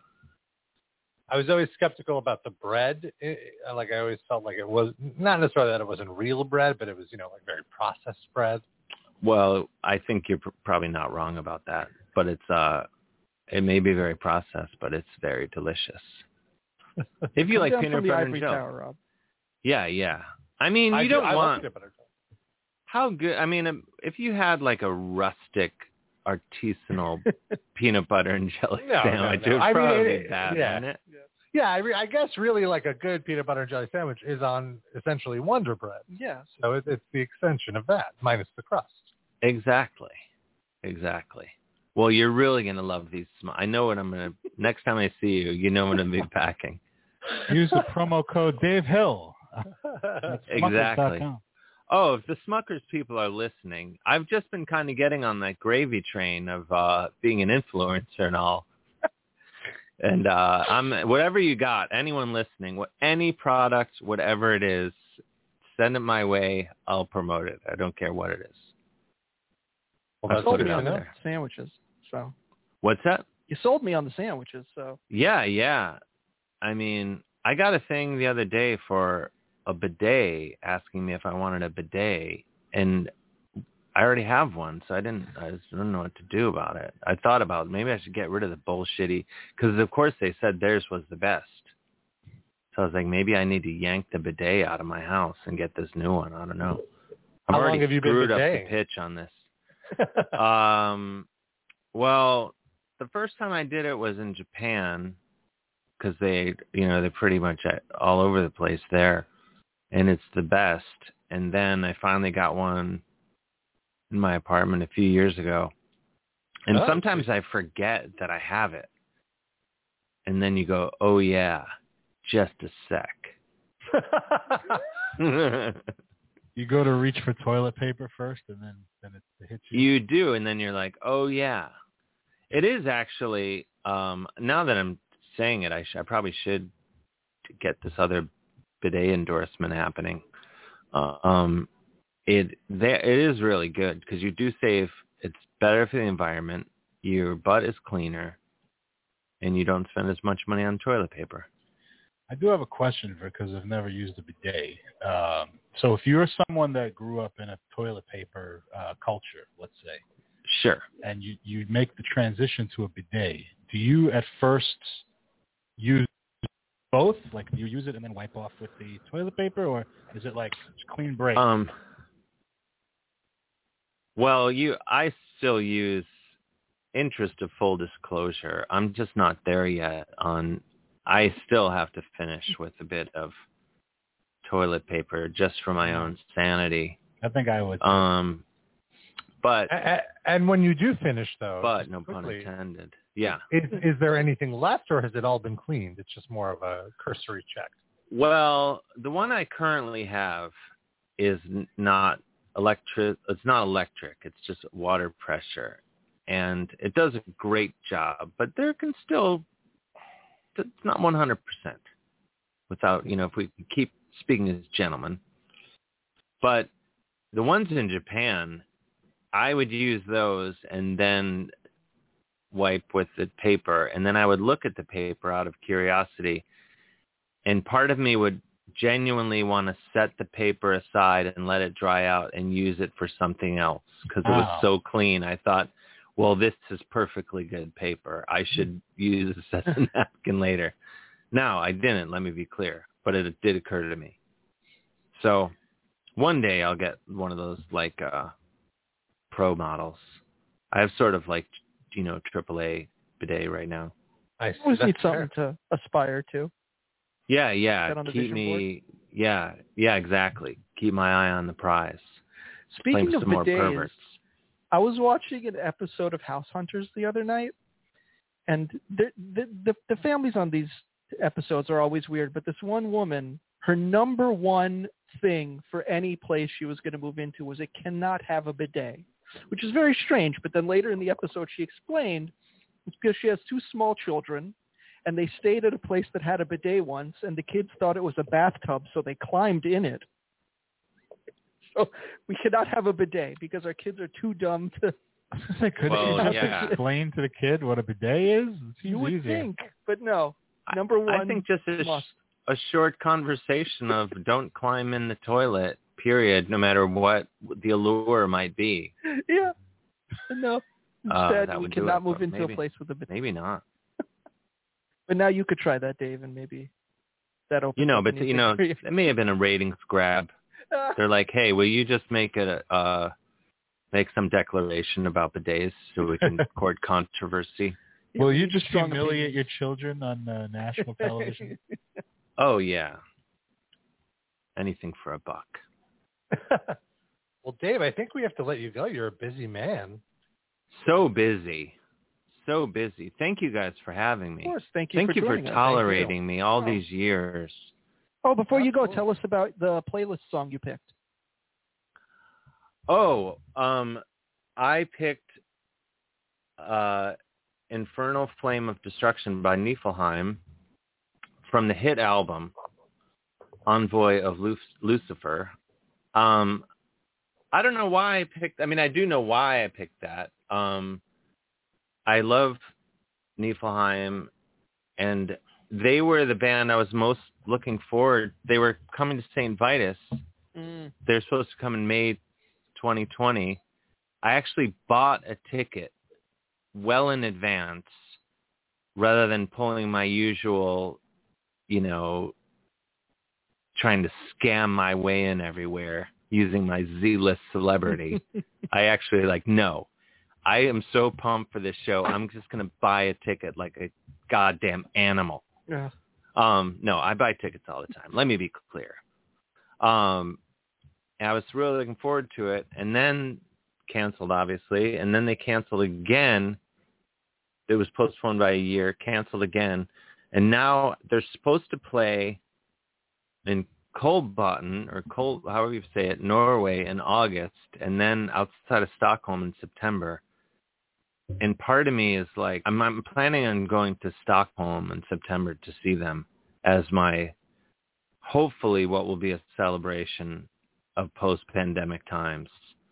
I was always skeptical about the bread. It, like I always felt like it was not necessarily that it wasn't real bread, but it was, you know, like very processed bread. Well, I think you're pr- probably not wrong about that, but it's uh, it may be very processed, but it's very delicious. If you Come like down peanut from the butter ivory and jelly. tower, Rob. Yeah, yeah. I mean, I you do- don't I love want peanut butter. how good. I mean, um, if you had like a rustic, artisanal peanut butter and jelly No, no, sandwich, no. it would I mean, probably it- be bad, yeah. wouldn't it? Yeah, I, re- I guess really like a good peanut butter and jelly sandwich is on essentially Wonder Bread. Yes. So it, it's the extension of that, minus the crust. Exactly, exactly. Well, you're really gonna love these. Sm- I know what I'm gonna. Next time I see you, you know what I'm gonna be packing. Use the promo code Dave Hill. That's Exactly. smuckers dot com. Oh, if the Smuckers people are listening, I've just been kind of getting on that gravy train of uh, being an influencer and all. And uh, I'm whatever you got, anyone listening, what any product, whatever it is, send it my way. I'll promote it. I don't care what it is. Well, I'll that's sold put good it me to out on know. the there. sandwiches, so What's that? you sold me on the sandwiches. So Yeah, yeah. I mean, I got a thing the other day for a bidet, asking me if I wanted a bidet, and I already have one, so I didn't. I just didn't know what to do about it. I thought about maybe I should get rid of the bullshitty, because of course they said theirs was the best. So I was like, maybe I need to yank the bidet out of my house and get this new one. I don't know. I've How long already have you been screwed up the bideting? pitch on this. um, well, the first time I did it was in Japan because they, you know, they're pretty much at, all over the place there, and it's the best. And then I finally got one in my apartment a few years ago. And oh, sometimes geez. I forget that I have it. And then you go, oh, yeah, just a sec. You go to reach for toilet paper first, and then, then it, it hits you. You do, and then you're like, oh, yeah. It is actually, um, now that I'm saying it, I, sh- I probably should get this other bidet endorsement happening. Uh, um, it there, it is really good because you do save. It's better for the environment. Your butt is cleaner, and you don't spend as much money on toilet paper. I do have a question for because I've never used a bidet. Um, so if you're someone that grew up in a toilet paper uh, culture, let's say, sure, and you, you make the transition to a bidet, do you at first use both? Like, do you use it and then wipe off with the toilet paper, or is it like clean break? Um. Well, you, I still use, interest of full disclosure, I'm just not there yet on, I still have to finish with a bit of toilet paper just for my own sanity. I think I would. Um, but. And when you do finish, though. But, no quickly, pun intended. Yeah. Is, is there anything left, or has it all been cleaned? It's just more of a cursory check. Well, the one I currently have is n- not electric. It's not electric. It's just water pressure, and it does a great job. But there can still, it's not one hundred percent. Without, you know, if we keep speaking as gentlemen. But the ones in Japan, I would use those and then wipe with the paper, and then I would look at the paper out of curiosity, and part of me would genuinely want to set the paper aside and let it dry out and use it for something else because it was Wow. so clean. I thought, well, this is perfectly good paper. I should use this as a napkin later. Now, I didn't, let me be clear, but it did occur to me. So one day I'll get one of those like uh, pro models. I have sort of like, you know, triple A bidet right now. I always that's need something fair. to aspire to. Yeah, yeah. Set on the Keep vision me. Yeah, yeah, exactly. Keep my eye on the prize. Speaking Claim of some more bidets, perverts. I was watching an episode of House Hunters the other night, and the the the, the families on these episodes are always weird. But this one woman, her number one thing for any place she was going to move into was it cannot have a bidet, which is very strange. But then later in the episode, she explained it's because she has two small children, and they stayed at a place that had a bidet once, and the kids thought it was a bathtub, so they climbed in it. So we cannot have a bidet because our kids are too dumb to. Could Well, you just yeah. explain to the kid what a bidet is? It seems You would easier. think, but no. Number one, I think just a, must. a short conversation of don't climb in the toilet, period, no matter what the allure might be. Yeah. No. Uh, Instead, that we would do cannot it, move but into maybe- a place with a bidet. Maybe not. But now you could try that, Dave, and maybe that opens You know, up but a new you know, thing for you. it may have been a ratings grab. They're like, hey, will you just make it a, uh, make some declaration about bidets so we can court controversy? Yeah, Will we you need just strong humiliate opinions. your children on uh, national television? Oh, yeah. Anything for a buck. Well, Dave, I think we have to let you go. You're a busy man. So busy. So busy. Thank you guys for having me. Of course. Thank you Thank for you for joining us. tolerating me all Oh. these years. Oh, before you go, Absolutely. tell us about the playlist song you picked. Oh, um, I picked uh, Infernal Flame of Destruction by Niflheim from the hit album Envoy of Lu- Lucifer. Um, I don't know why I picked, I mean, I do know why I picked that. Um, I love Niflheim, and they were the band I was most looking forward. They were coming to Saint Vitus. Mm. They're supposed to come in May twenty twenty. I actually bought a ticket well in advance rather than pulling my usual, you know, trying to scam my way in everywhere using my Z-list celebrity. I actually like, no, I am so pumped for this show. I'm just going to buy a ticket like a goddamn animal. Yeah. Um, no, I buy tickets all the time. Let me be clear. Um, and I was really looking forward to it, and then canceled, obviously, and then they canceled again. It was postponed by a year, canceled again, and now they're supposed to play in Kolbotn, or Kol, however you say it, Norway in August, and then outside of Stockholm in September. And part of me is like, I'm, I'm planning on going to Stockholm in September to see them as my, hopefully, what will be a celebration of post-pandemic times.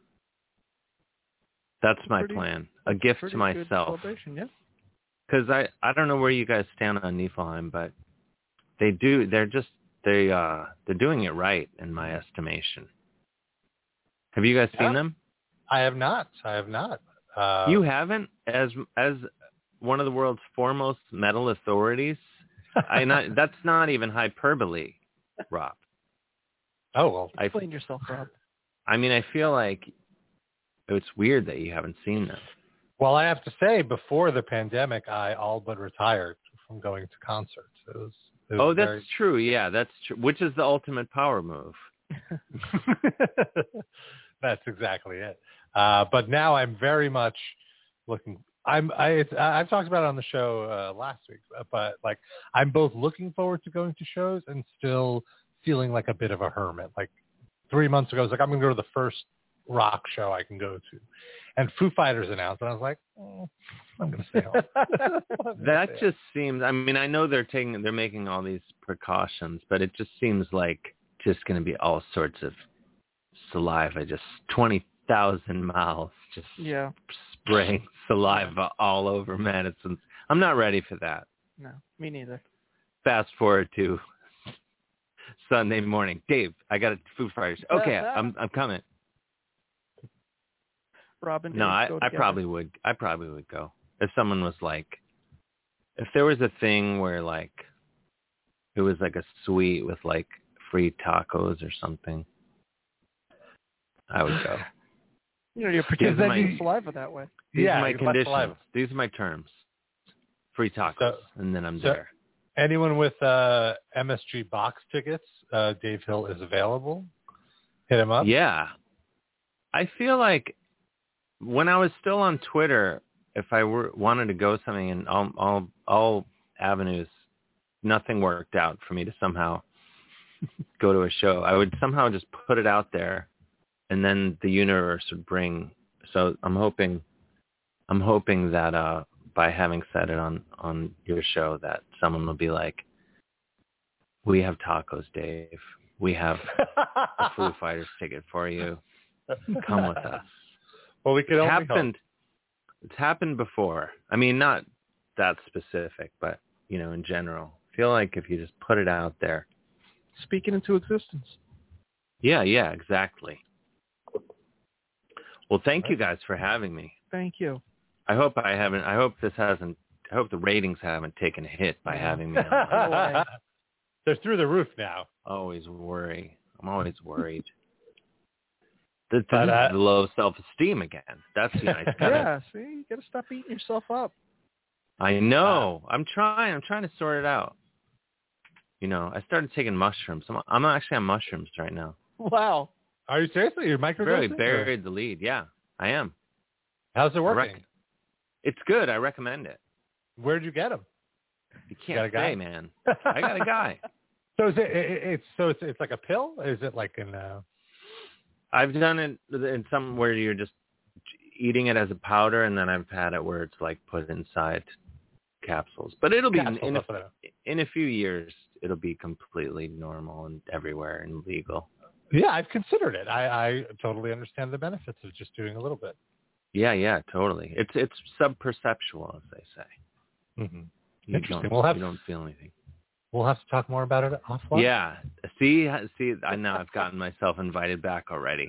That's my Pretty, plan. A gift to myself. Yeah. Because I, I don't know where you guys stand on Niflheim, but they do, they're just, they, uh, they're doing it right, in my estimation. Have you guys seen yeah. them? I have not. I have not. Uh, You haven't? As as one of the world's foremost metal authorities? I not That's not even hyperbole, Rob. Oh, well. Explain yourself, Rob. I mean, I feel like it's weird that you haven't seen them. Well, I have to say, before the pandemic, I all but retired from going to concerts. It was, it was oh, that's very... true. Yeah, that's true. Which is the ultimate power move. That's exactly it. Uh, but now I'm very much looking. I'm. I. It's, I've talked about it on the show uh, last week, but like I'm both looking forward to going to shows and still feeling like a bit of a hermit. Like three months ago, I was like, I'm going to go to the first rock show I can go to, and Foo Fighters announced, and I was like, oh, I'm going to stay home. That stay just home. seems. I mean, I know they're taking, they're making all these precautions, but it just seems like just going to be all sorts of saliva, just twenty thousand mouths just yeah. spraying saliva all over medicines. I'm not ready for that. No, me neither. Fast forward to Sunday morning. Dave, I got a Foo Fighters. Okay, I'm I'm coming. Robin, no, I, I probably would. I probably would go if someone was like, if there was a thing where like it was like a suite with like free tacos or something, I would go. You know, you're pretending my saliva that way. These yeah, are my conditions. These are my terms. Free tacos, so, and then I'm so there. Anyone with uh, M S G box tickets, uh, Dave Hill is available. Hit him up. Yeah. I feel like when I was still on Twitter, if I were wanted to go something in all, all, all avenues, nothing worked out for me to somehow go to a show. I would somehow just put it out there, and then the universe would bring. So I'm hoping, I'm hoping that uh, by having said it on, on your show, that someone will be like, "We have tacos, Dave. We have a Foo Fighters ticket for you. Come with us." Well, we could it's only happened. Hope. It's happened before. I mean, not that specific, but you know, in general, I feel like if you just put it out there, speak it into existence. Yeah, yeah, exactly. Well, thank you guys for having me. Thank you. I hope I haven't. I hope this hasn't. I hope the ratings haven't taken a hit by having me on. They're through the roof now. Always worry. I'm always worried. The, But, the, uh, the low self-esteem again. That's the nice kind. Yeah, see, you got to stop beating yourself up. I know. Uh, I'm trying. I'm trying to sort it out. You know, I started taking mushrooms. I'm, I'm actually on mushrooms right now. Wow. Are you seriously? You're microdosing? Really buried the lead. Yeah, I am. How's it working? Rec- it's good. I recommend it. Where'd you get them? You can't say, man. I got a guy. So is it, it, it's so it's it's like a pill? Is it like in? Uh... I've done it in some where you're just eating it as a powder, and then I've had it where it's like put inside capsules. But it'll be Capsules, in, a, a, in a few years. It'll be completely normal and everywhere and legal. Yeah, I've considered it. I, I totally understand the benefits of just doing a little bit. Yeah, yeah, totally. It's it's sub-perceptual, as they say. Mm-hmm. You Interesting. Don't, we'll have you don't feel anything. We'll have to talk more about it offline. Yeah. See, see. I now I've gotten myself invited back already.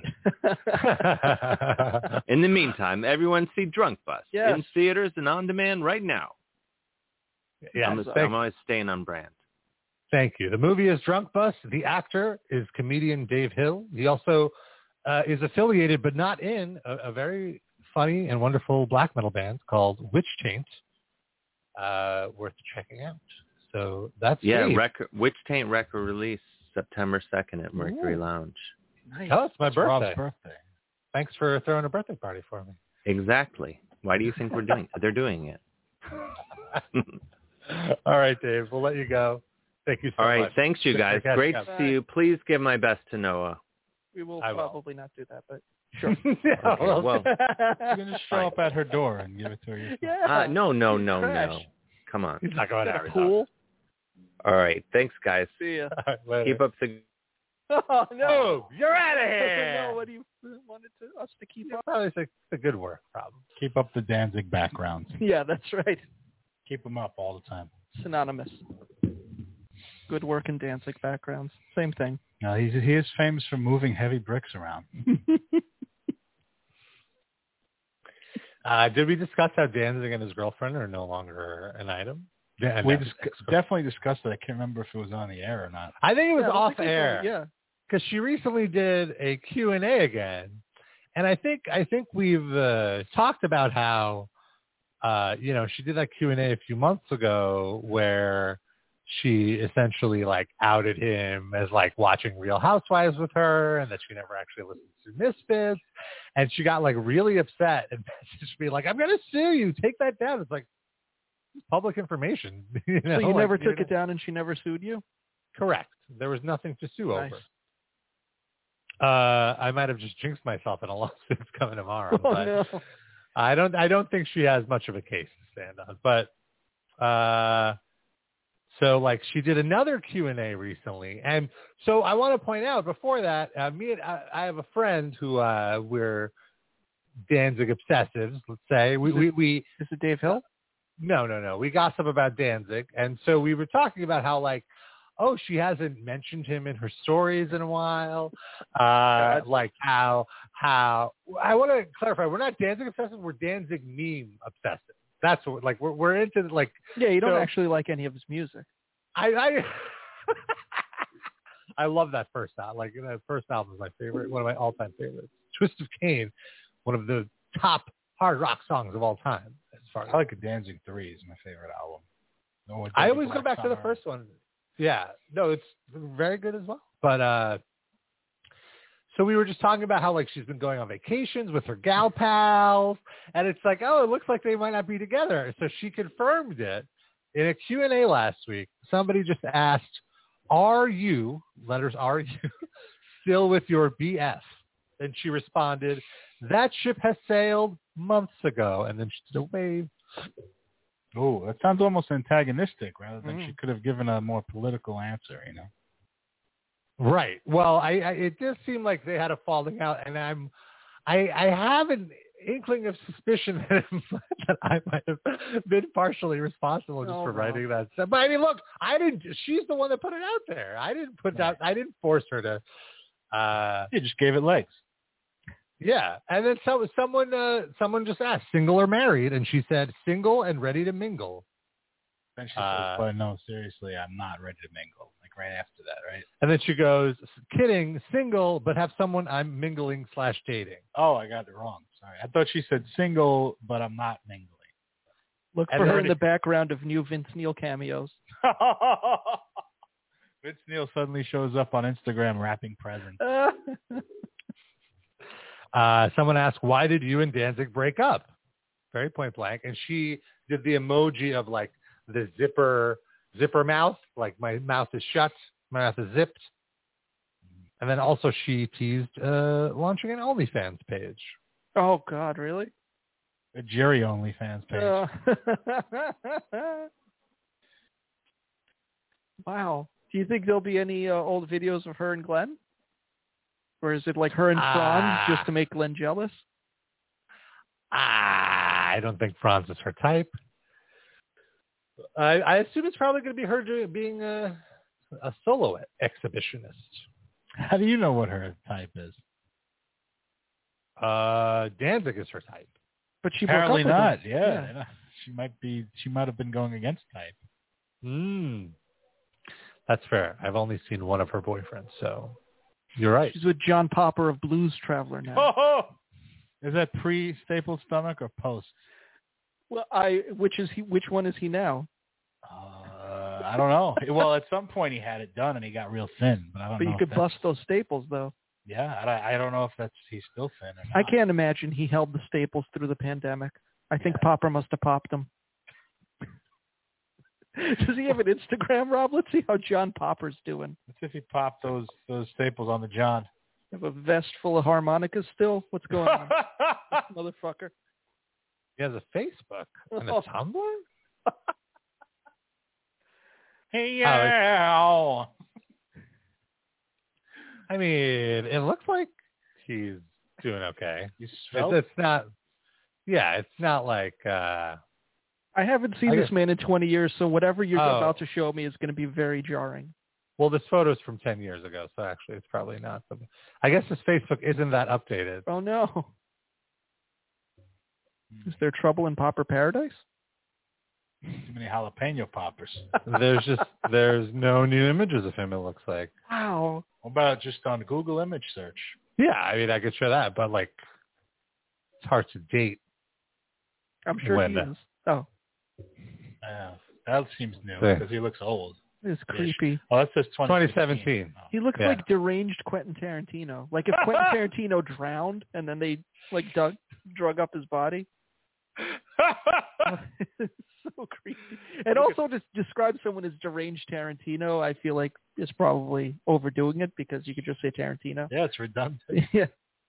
In the meantime, everyone see Drunk Bus yes. in theaters and on demand right now. Yeah, I'm, a, I'm always staying on brand. Thank you. The movie is Drunk Bus. The actor is comedian Dave Hill. He also uh, is affiliated but not in a, a very funny and wonderful black metal band called Witch Taint. Uh, worth checking out. So that's yeah. Dave. Record Witch Taint record release September second at Mercury Ooh. Lounge. Nice. Oh, it's my It's birthday. Rob's birthday. Thanks for throwing a birthday party for me. Exactly. Why do you think we're doing it? They're doing it. All right, Dave. We'll let you go. Thank you so All right. much. Thanks, you guys. Great to see you. Please give my best to Noah. We will I probably will. not do that, but sure. yeah, Okay, well, well, You can just show up at her door and give it to her yourself. yeah. uh, no, no, no, Trash. no. Come on. he's not going Got out. a pool. All right. Thanks, guys. See ya. All right, later. Keep up the. Oh no! Oh, you're out of here. no, what do you wanted to, us to keep up? Probably it's a, a good work problem. Keep up the Danzig backgrounds. Yeah, that's right. Keep them up all the time. Synonymous. Good work in Danzig backgrounds. Same thing. No, he's he is famous for moving heavy bricks around. Uh, did we discuss how Danzig and his girlfriend are no longer an item? Yeah, we no. dis- definitely discussed it. I can't remember if it was on the air or not. I think it was Yeah, I off think it's air. on- Yeah. Because she recently did a Q and A again, and I think I think we've uh, talked about how uh, you know she did that Q and A a few months ago where she essentially like outed him as like watching Real Housewives with her, and that she never actually listened to Misfits, and she got like really upset and messaged me like, "I'm going to sue you. Take that down." It's like public information. You know? So you like, never you took know? it down, and she never sued you? Correct. There was nothing to sue Nice. over. Uh, I might have just jinxed myself in a lawsuit that's coming tomorrow. Oh but no! I don't. I don't think she has much of a case to stand on. But uh, so like she did another Q and A recently, and so I want to point out before that, uh, me and I, I have a friend who uh, we're Danzig obsessives. Let's say we Is it- we, we Is it Dave Hill? no no no we gossip about Danzig, and so we were talking about how like. Oh, she hasn't mentioned him in her stories in a while. Uh, like how, how, I want to clarify, we're not Danzig obsessive, we're Danzig meme obsessive. That's what, like, we're, we're into, like. Yeah, you don't so, actually like any of his music. I, I, I love that first album. Like, that first album is my favorite, one of my all-time favorites. Twist of Cain, one of the top hard rock songs of all time. As far as I like a Danzig three is my favorite album. No, I always go back to the first one. Yeah, no, it's very good as well. But uh, so we were just talking about how like she's been going on vacations with her gal pals, and it's like, oh, it looks like they might not be together. So she confirmed it in a Q and A last week. Somebody just asked, "Are you letters are you still with your B F?" And she responded, "That ship has sailed months ago." And then she did a wave. Oh, that sounds almost antagonistic rather than Mm. she could have given a more political answer, you know? Right. Well, I, I it does seem like they had a falling out, and I'm, I, I have an inkling of suspicion that, that I might have been partially responsible just Oh, for no. writing that stuff. But I mean, look, I didn't. She's the one that put it out there. I didn't put Right. out. I didn't force her to. Uh, You just gave it legs. yeah. And then so, someone, uh, someone just asked, single or married, and she said, single and ready to mingle. Then she Uh, says, but no, seriously, I'm not ready to mingle. Like right after that, right? And then she goes, kidding, single, but have someone I'm mingling slash dating. Oh, I got it wrong. Sorry. I thought she said single, but I'm not mingling. Look And for her then- in the background of new Vince Neil cameos. Vince Neil suddenly shows up on Instagram wrapping presents. Uh, someone asked, why did you and Danzig break up? Very point blank. And she did the emoji of like the zipper, zipper mouth, like my mouth is shut, my mouth is zipped. And then also she teased uh, launching an OnlyFans page. Oh, God, really? A Jerry OnlyFans page. Uh, wow. Do you think there'll be any uh, old videos of her and Glenn? Or is it like her and Franz Ah. just to make Glenn jealous? Ah, I don't think Franz is her type. I, I assume it's probably going to be her doing, being a, a solo exhibitionist. How do you know what her type is? Uh, Danzig is her type. But she Apparently broke up not. with him. Yeah. She might be. She might have been going against type. Hmm. That's fair. I've only seen one of her boyfriends, so You're right. She's with John Popper of Blues Traveler now. Oh, is that pre-stapled stomach or post? Well, I which is he? Which one is he now? Uh, I don't know. Well, at some point he had it done and he got real thin, but I don't But know. you if could that's- bust those staples, though. Yeah, I, I don't know if that's he's still thin or not. I can't imagine he held the staples through the pandemic. I think Yeah. Popper must have popped them. Does he have an Instagram, Rob? Let's see how John Popper's doing. Let's see if he popped those those staples on the John. Have a vest full of harmonicas still? What's going on? Motherfucker. He has a Facebook and a Tumblr? Hey, yeah. I mean, it looks like he's doing okay. He's It's, svelte? it's not, yeah, it's not like, uh, I haven't seen I this guess- man in twenty years, so whatever you're Oh. about to show me is going to be very jarring. well, this photo's from ten years ago, so actually it's probably not. Something. I guess his Facebook isn't that updated. Oh, no. Is there trouble in Popper Paradise? Too many jalapeno poppers. There's just, there's no new images of him, it looks like. Wow. What about just on Google image search? Yeah, I mean, I could show that, but like, it's hard to date. I'm sure When? he is. Oh, Yeah, that seems new Yeah. because he looks old. it's creepy. Oh, that says twenty twenty seventeen. Oh. He looks Yeah. like deranged Quentin Tarantino. Like if Quentin Tarantino drowned and then they like dug drug up his body. It's so creepy. And also to describe someone as deranged Tarantino, I feel like is probably overdoing it because you could just say Tarantino. Yeah, it's redundant. Yeah.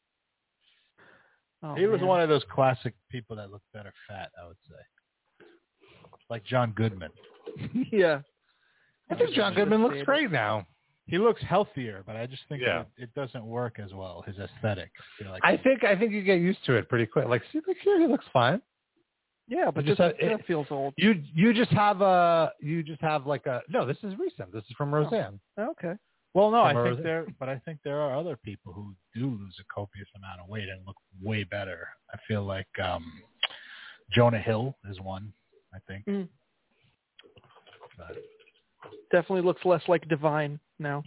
Oh, he was man. one of those classic people that looked better fat, I would say. Like John Goodman. Yeah. I think John Goodman looks great now. He looks healthier, but I just think Yeah. that it doesn't work as well, his aesthetic. I, feel like I think I think you get used to it pretty quick. Like, see, look here, he looks fine. Yeah, but You just just have- that it- feels old. You you just have a you just have like a no. This is recent. This is from Roseanne. Okay. Well, no, I From think Roseanne. there, but I think there are other people who do lose a copious amount of weight and look way better. I feel like um, Jonah Hill is one. I think. Mm. But- Definitely looks less like Divine now.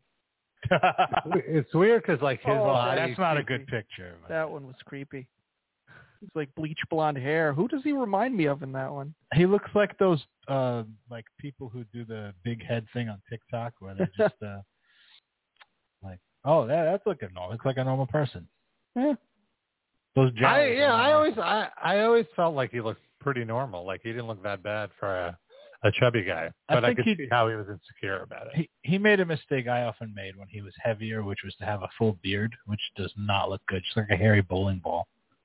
It's weird because like his Oh, body. That's not a good picture. but- That one was creepy. It's like bleach blonde hair. Who does he remind me of in that one? He looks like those uh, like people who do the big head thing on TikTok, where they're just uh, like, oh, that that's looking normal. It's like a normal person. Yeah. Those I, jowls yeah, are I normal. always I, I always felt like he looked pretty normal. Like he didn't look that bad for a, a chubby guy. I But I, think could he- see how he was insecure about it. He he made a mistake I often made when he was heavier, which was to have a full beard, which does not look good. Just like a hairy bowling ball.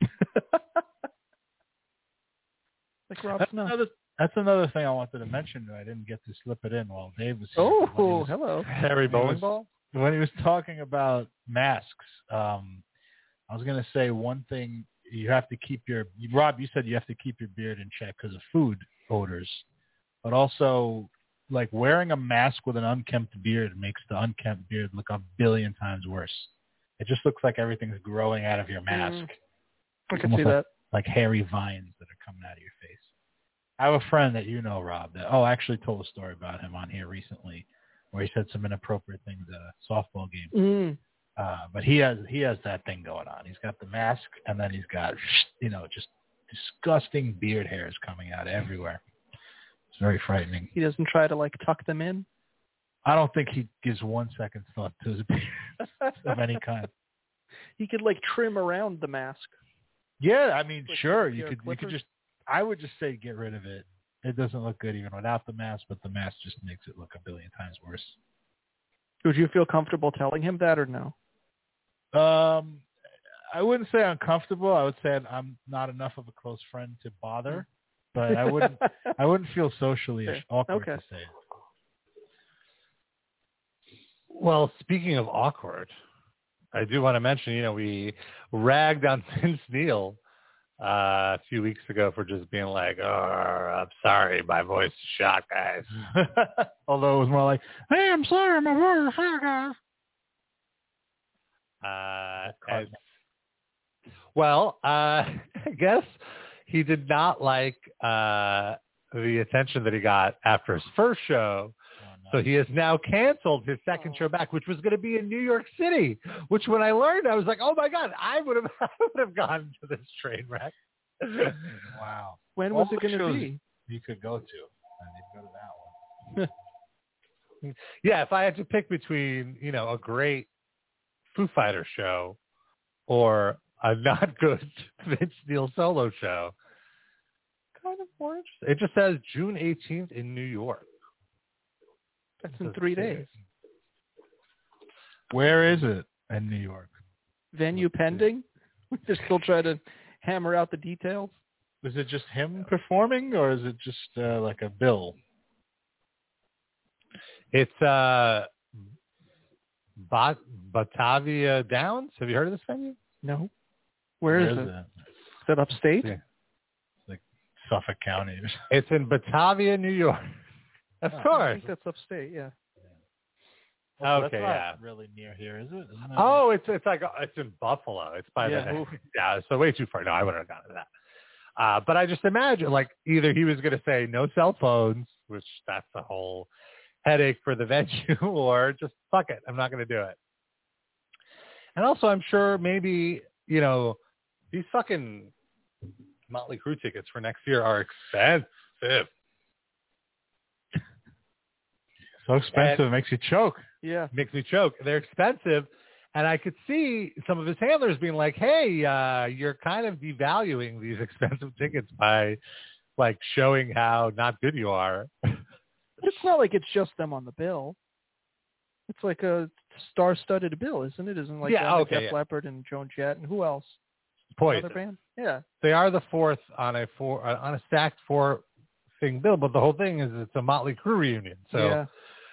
Like Rob That's Snow. another, that's another thing I wanted to mention. But I didn't get to slip it in while Dave was here. When he Oh, was- hello. Harry He bowling was- ball. when he was talking about masks, um, I was going to say one thing. You have to keep your Rob. You said you have to keep your beard in check because of food odors, but also like wearing a mask with an unkempt beard makes the unkempt beard look a billion times worse. It just looks like everything's growing out of your mask, I can Almost see like- that. like hairy vines that are coming out of your face. I have a friend that you know, Rob, that oh, I actually told a story about him on here recently, where he said some inappropriate things at a softball game. Mm. Uh, but he has he has that thing going on. He's got the mask, and then he's got you know just disgusting beard hairs coming out everywhere. It's very frightening. He doesn't try to like tuck them in. I don't think he gives one second thought to his beard of any kind. He could like trim around the mask. Yeah, I mean, Like sure, your you could you could clippers? just. I would just say get rid of it. It doesn't look good even without the mask, but the mask just makes it look a billion times worse. Would you feel comfortable telling him that or no? Um, I wouldn't say uncomfortable. I would say I'm not enough of a close friend to bother, but I wouldn't. I wouldn't feel socially Okay. awkward Okay. to say it. Well, speaking of awkward, I do want to mention, you know, we ragged on Vince Neil uh, a few weeks ago for just being like, oh, I'm sorry, my voice is shot, guys. Although it was more like, hey, I'm sorry, my voice is shot, guys. Uh, Cardinal. as, well, uh, I guess he did not like uh, the attention that he got after his first show. Oh, So he has now canceled his second show back, which was going to be in New York City, which when I learned, I was like, oh, my God, I would have I would have gone to this train wreck. Wow. When All was it the going to shows be? You could go to. And you go to that one. Yeah, if I had to pick between, you know, a great Foo Fighter show or a not good Vince Neil solo show, kind of more interesting. It just says June eighteenth in New York. That's in three days. Where is it in New York? Venue pending? They're still trying to hammer out the details. Is it just him performing, or is it just uh, like a bill? It's uh, Bat- Batavia Downs. Have you heard of this venue? No. Where, Where is, is it? it? Is it upstate? Yeah. It's like Suffolk County. It's in Batavia, New York. Of oh, course. I think that's upstate, yeah. Well, okay, that's yeah. not really near here, is it? Isn't it? Oh, it's it's like it's in Buffalo. It's by yeah. the yeah. So way too far. No, I wouldn't have gotten to that. Uh, but I just imagine like either he was going to say no cell phones, which that's a whole headache for the venue, or just fuck it, I'm not going to do it. And also, I'm sure maybe you know these fucking Motley Crue tickets for next year are expensive. So expensive, and it makes you choke. Yeah. Makes me choke. They're expensive. And I could see some of his handlers being like, hey, uh, you're kind of devaluing these expensive tickets by, like, showing how not good you are. It's not like it's just them on the bill. It's like a star-studded bill, isn't it? Isn't it like yeah, uh, okay, Def yeah. Leppard and Joan Jett and who else? Poison. Another band? Yeah. They are the fourth on a four on a stacked four-thing bill, but the whole thing is it's a Motley Crue reunion. So. Yeah.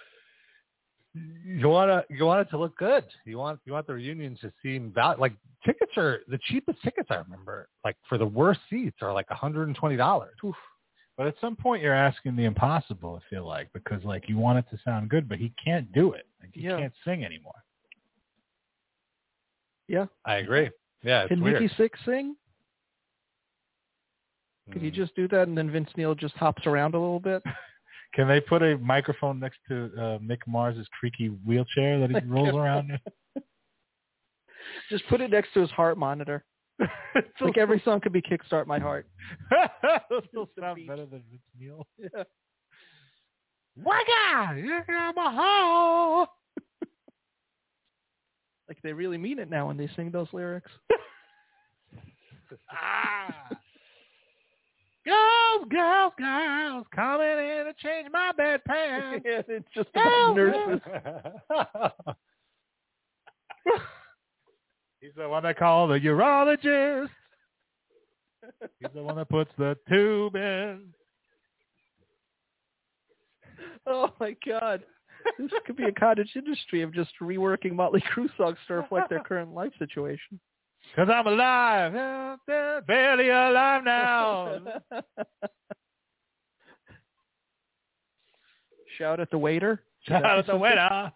You want to you want it to look good. You want you want the reunion to seem val- like tickets are the cheapest tickets I remember. Like for the worst seats are like one hundred twenty dollars. But at some point you're asking the impossible. I feel like because like you want it to sound good, but he can't do it. Like he yeah. can't sing anymore. Yeah, I agree. Yeah, it's can weird. Nikki Sixx sing? Could mm. you just do that and then Vince Neil just hops around a little bit? Can they put a microphone next to uh, Mick Mars's creaky wheelchair that he rolls around in? Just put it next to his heart monitor. Like every song could be Kickstart My Heart. Those still sound better than Vince Neil. Yeah. Waka! You got my heart. Like they really mean it now when they sing those lyrics. ah. Girls, girls, girls, coming in to change my bedpan. Yeah, it's just about nurses. He's the one they call the urologist. He's the one that puts the tube in. Oh, my God. This could be a cottage industry of just reworking Motley Crue songs to reflect their current life situation. Because I'm alive. Barely alive now. Shout at the waiter. Shout at the waiter. I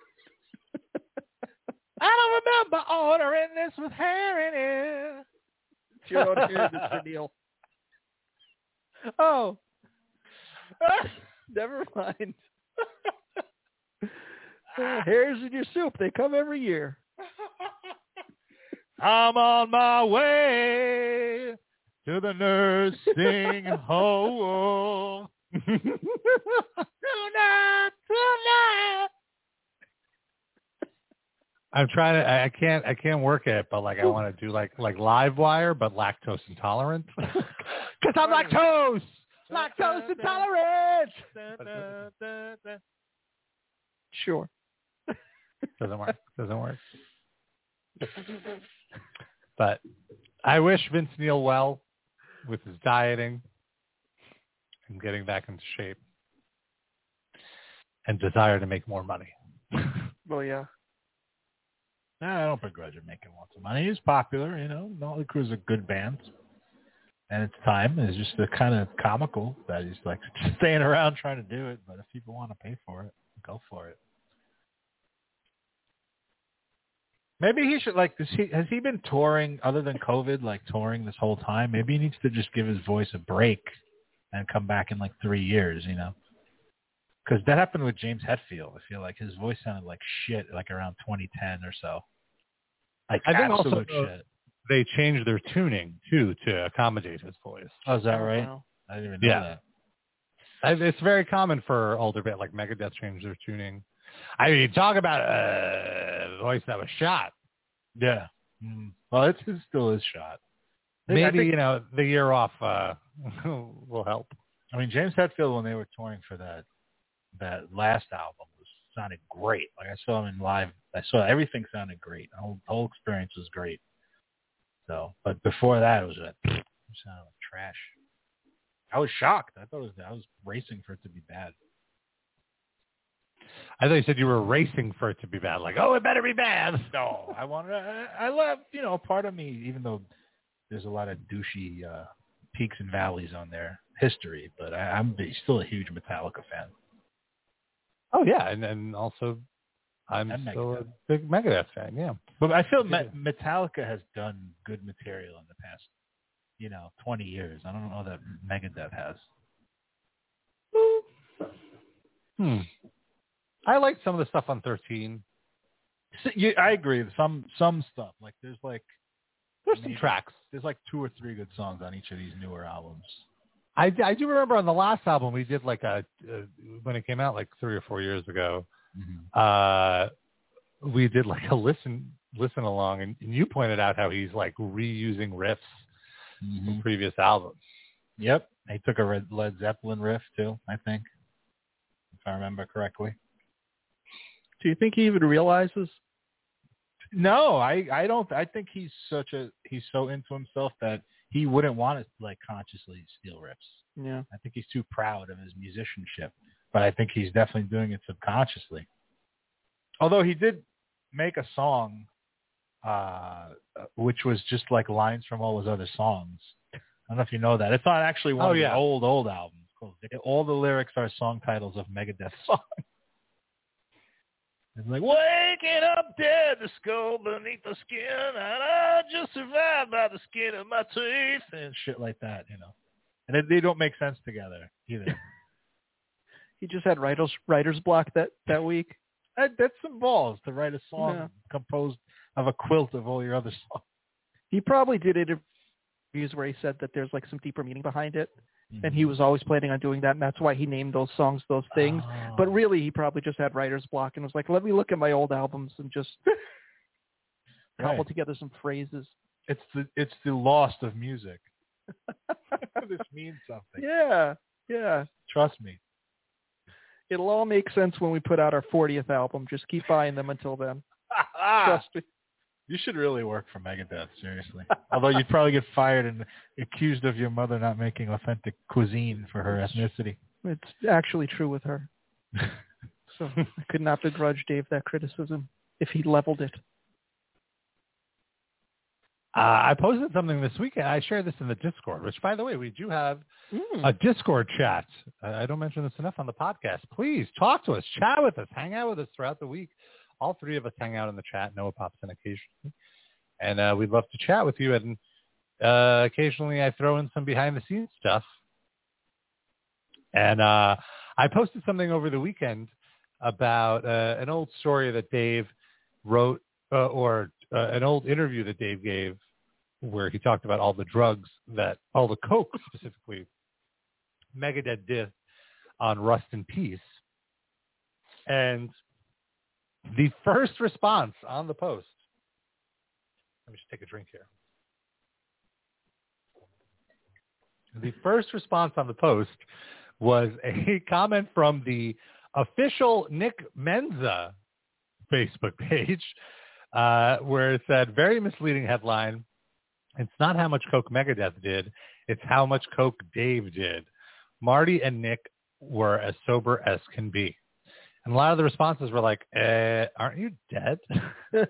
don't remember ordering this with hair in it. It's your own hair, Mister Neil. Oh. Never mind. Uh, hairs in your soup. They come every year. I'm on my way to the nursing home. Tonight, tonight. I'm trying to. I can't. I can't work it, but like I want to do like like live wire, but lactose intolerant. Because I'm lactose. Lactose intolerant. Sure. Doesn't work. Doesn't work. But I wish Vince Neil well with his dieting and getting back into shape and desire to make more money. Well, yeah. Nah, I don't begrudge him making lots of money. He's popular, you know. Motley Crue's a good band. And it's time. It's just the kind of comical that he's like staying around trying to do it. But if people want to pay for it, go for it. Maybe he should, like, does he, has he been touring other than COVID, like touring this whole time? Maybe he needs to just give his voice a break and come back in like three years, you know? Because that happened with James Hetfield. I feel like his voice sounded like shit, like around twenty ten or so. Like I think also absolute uh, shit. they changed their tuning too to accommodate his voice. Oh, is that Oh, right? wow. I didn't even know Yeah. that. I- It's very common for older band like Megadeth change their tuning. I mean, talk about a voice that was shot. Yeah. Mm. Well, it's, it still is shot. I think- Maybe I think, you know the year off uh, will help. I mean, James Hetfield, when they were touring for that that last album, was sounded great. Like I saw him in live. I saw everything sounded great. The whole, the whole experience was great. So, but before that, it was a, it sounded like trash. I was shocked. I thought it was. I was racing for it to be bad. I thought you said you were racing for it to be bad. Like, oh, it better be bad. No, I wanted. I, I love. You know, part of me, even though there's a lot of douchey uh, peaks and valleys on their history, but I, I'm still a huge Metallica fan. Oh yeah, and and also I'm And still Megadeth. a big Megadeth fan. Yeah, But I feel Me- Metallica has done good material in the past, you know, twenty years. I don't know that Megadeth has. Hmm. I like some of the stuff on thirteen. So, you, I agree. Some some stuff like there's like There's some maybe- tracks. There's like two or three good songs on each of these newer albums. I, I do remember on the last album we did like a uh, when it came out like three or four years ago. Mm-hmm. Uh, we did like a listen listen along, and, and you pointed out how he's like reusing riffs Mm-hmm. from previous albums. Yep, he took a Red, Led Zeppelin riff too, I think, if I remember correctly. Do you think he even realizes? No, I, I don't. I think he's such a he's so into himself that he wouldn't want to like consciously steal riffs. Yeah. I think he's too proud of his musicianship, but I think he's definitely doing it subconsciously. Although he did make a song, uh, which was just like lines from all his other songs. I don't know if you know that. It's not actually one Oh, of yeah. the old old albums. All the lyrics are song titles of Megadeth songs. It's like, waking up dead, the skull beneath the skin, and I just survived by the skin of my teeth, and shit like that, you know. And they, they don't make sense together either. He just had writer's writer's block that, that week. that, that's some balls to write a song Yeah. composed of a quilt of all your other songs. He probably did interviews where he said that there's like some deeper meaning behind it, Mm-hmm. and he was always planning on doing that, and that's why he named those songs those things. Oh. But really, he probably just had writer's block and was like, let me look at my old albums and just cobble Right. together some phrases. It's the it's the lost of music. This means something. Yeah, yeah. Trust me. It'll all make sense when we put out our fortieth album. Just keep buying them until then. Trust me. You should really work for Megadeth, seriously. Although you'd probably get fired and accused of your mother not making authentic cuisine for her ethnicity. It's actually true with her. So I could not begrudge Dave that criticism if he leveled it. Uh, I posted something this weekend. I shared this in the Discord, which, by the way, we do have Mm. a Discord chat. Uh, I don't mention this enough on the podcast. Please talk to us, chat with us, hang out with us throughout the week. All three of us hang out in the chat. Noah pops in occasionally. And uh, we'd love to chat with you. And uh, occasionally I throw in some behind-the-scenes stuff. And uh, I posted something over the weekend about uh, an old story that Dave wrote, uh, or uh, an old interview that Dave gave where he talked about all the drugs that, all the coke specifically, Megadeth did on Rust in Peace. And the first response on the post, let me just take a drink here. The first response on the post was a comment from the official Nick Menza Facebook page, uh, where it said, very misleading headline. It's not how much coke Megadeth did. It's how much coke Dave did. Marty and Nick were as sober as can be. And a lot of the responses were like, uh, aren't you dead? Which,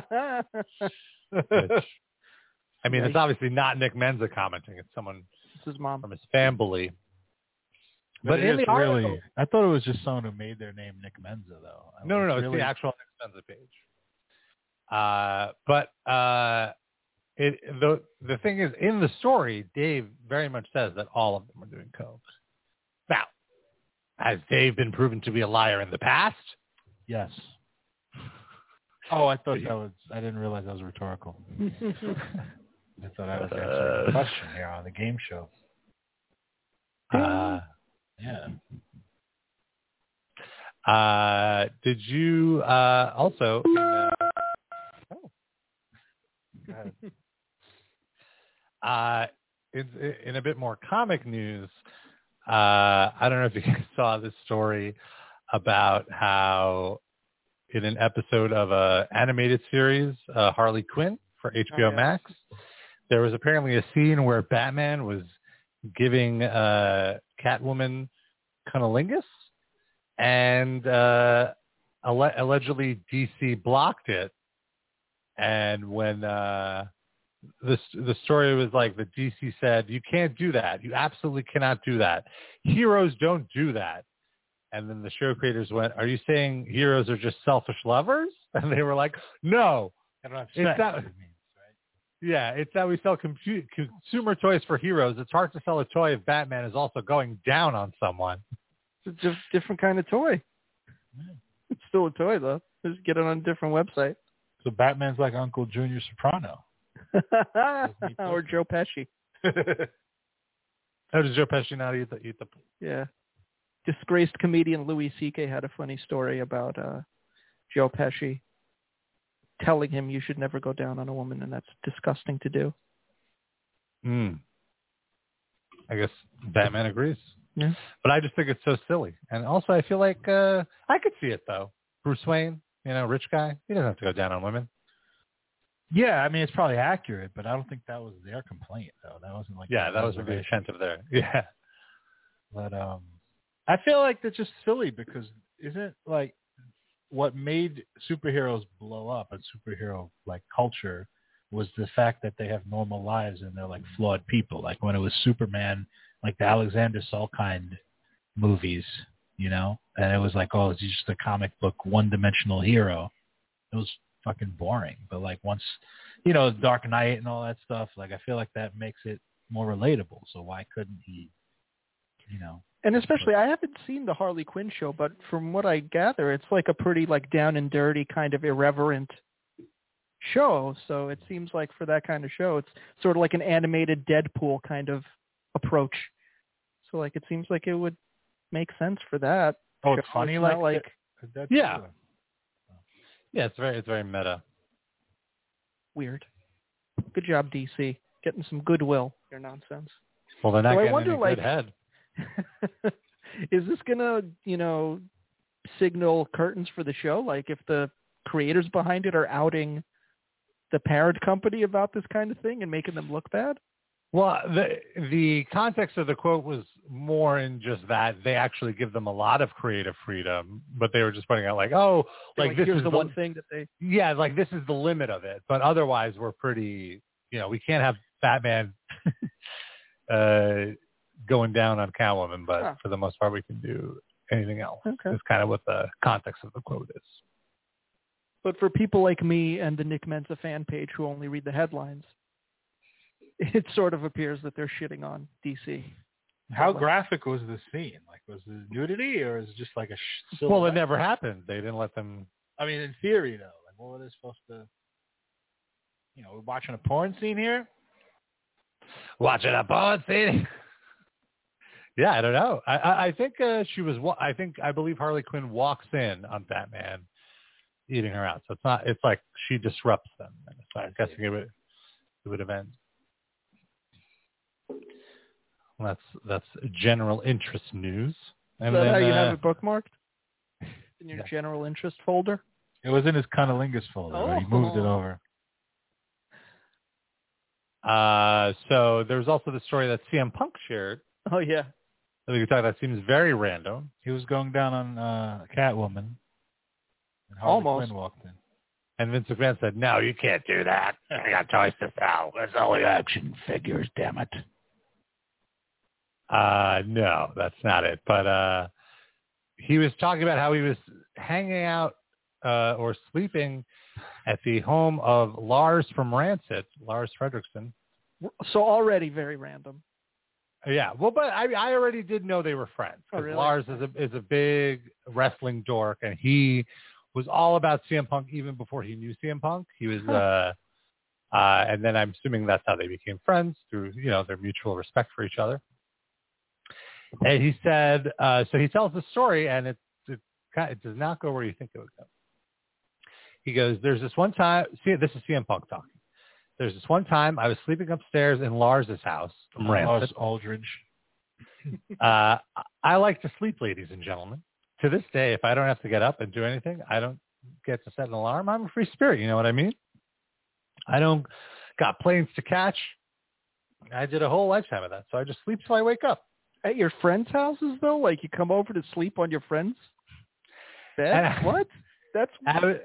I mean, it's obviously not Nick Menza commenting. It's someone It's his mom. from his family. But, But it in is the article, really, I thought it was just someone who made their name Nick Menza, though. I no, no, was no, really, it's the actual Nick Menza page. Uh, but uh, it, the the thing is, in the story, Dave very much says that all of them are doing coke. Now, as they've been proven to be a liar in the past. Yes. Oh, I thought that was, I didn't realize that was rhetorical. I thought I was answering a question here on the game show. Uh, yeah. Uh, did you uh, also... In, uh, oh. Go ahead. Uh, in, in a bit more comic news, uh, I don't know if you guys saw this story about how in an episode of a animated series, uh, Harley Quinn for H B O oh, yeah. Max, there was apparently a scene where Batman was giving uh, Catwoman cunnilingus, and uh, alle- allegedly D C blocked it. And when uh, the the story was like, the D C said, "You can't do that. You absolutely cannot do that. Heroes don't do that." And then the show creators went, "Are you saying heroes are just selfish lovers?" And they were like, "No, I don't have it's sex, that. it means, right? Yeah, it's that we sell compu- consumer toys for heroes. It's hard to sell a toy if Batman is also going down on someone." It's a different kind of toy. Yeah. It's still a toy, though. Just get it on a different website. So Batman's like Uncle Junior Soprano. Or Joe Pesci. How does Joe Pesci not eat the... Eat the... Yeah. Disgraced comedian Louis C K had a funny story about uh, Joe Pesci telling him you should never go down on a woman, and that's disgusting to do. Hmm. I guess Batman agrees. Yeah. But I just think it's so silly. And also I feel like uh, I could see it, though. Bruce Wayne, you know, rich guy, he doesn't have to go down on women. Yeah, I mean, it's probably accurate, but I don't think that was their complaint, though. That wasn't like... Yeah, that was the intent of their... Yeah. But um, I feel like that's just silly because isn't, like, what made superheroes blow up and superhero, like, culture was the fact that they have normal lives and they're, like, flawed people. Like, when it was Superman, like the Alexander Salkind movies, you know? And it was like, oh, it's just a comic book, one-dimensional hero. It was fucking boring. But, like, once, you know, Dark Knight and all that stuff, like, I feel like that makes it more relatable. So why couldn't he, you know? And especially, I haven't seen the Harley Quinn show, but from what I gather, it's like a pretty, like, down and dirty kind of irreverent show. So it seems like for that kind of show, it's sort of like an animated Deadpool kind of approach. So, like, it seems like it would make sense for that. Oh, it's funny, it's like, like that, yeah, yeah, it's very, it's very meta. Weird. Good job, D C, getting some goodwill. Your nonsense. Well, they're not so getting I wonder, any like, good head. Is this gonna, you know, signal curtains for the show? Like, if the creators behind it are outing the parent company about this kind of thing and making them look bad? Well, the the context of the quote was more in just that they actually give them a lot of creative freedom, but they were just pointing out like, oh, like, like this here's is the, the one thing that they... Yeah, like this is the limit of it. But otherwise, we're pretty, you know, we can't have Batman uh, going down on Catwoman, but huh. for the most part, we can do anything else. Okay. It's kind of what the context of the quote is. But for people like me and the Nick Menza fan page who only read the headlines, it sort of appears that they're shitting on D C. How graphic was the scene? Like, was it nudity or is it just like a sh- silhouette? Well, it never happened. They didn't let them... I mean, in theory, though. Like, what were they supposed to... You know, we're watching a porn scene here? Watching a porn scene? Yeah, I don't know. I, I, I think uh, she was... I think, I believe Harley Quinn walks in on Batman eating her out. So it's not... It's like she disrupts them. And so I'm guessing it would, it would have ended. That's that's general interest news. And Is that then, how you uh, have it bookmarked? In your yeah. general interest folder? It was in his cunnilingus folder. Oh. But he moved it over. Uh, so there's also the story that C M Punk shared. Oh, yeah. I think we talked about seems very random. He was going down on uh, Catwoman. And Harley Almost. Quinn walked in. And Vince McMahon said, no, you can't do that. I got toys to sell. There's only action figures, damn it. Uh, no, that's not it. But uh, he was talking about how he was hanging out uh, or sleeping at the home of Lars from Rancid, Lars Fredrickson. So already very random. Yeah, well, but I I already did know they were friends Oh, because really? Lars is a is a big wrestling dork, and he was all about C M Punk even before he knew C M Punk. He was, uh, uh, and then I'm assuming that's how they became friends through you know their mutual respect for each other. And he said, uh, so he tells the story, and it it, it does not go where you think it would go. He goes, "There's this one time. See, this is C M Punk talking. There's this one time I was sleeping upstairs in Lars's house from Rancid. Lars Aldridge. uh, I like to sleep, ladies and gentlemen. To this day, if I don't have to get up and do anything, I don't get to set an alarm. I'm a free spirit. You know what I mean? I don't got planes to catch. I did a whole lifetime of that. So I just sleep till I wake up. At your friends' houses, though? Like you come over to sleep on your friends' bed? Uh, What? That's... I,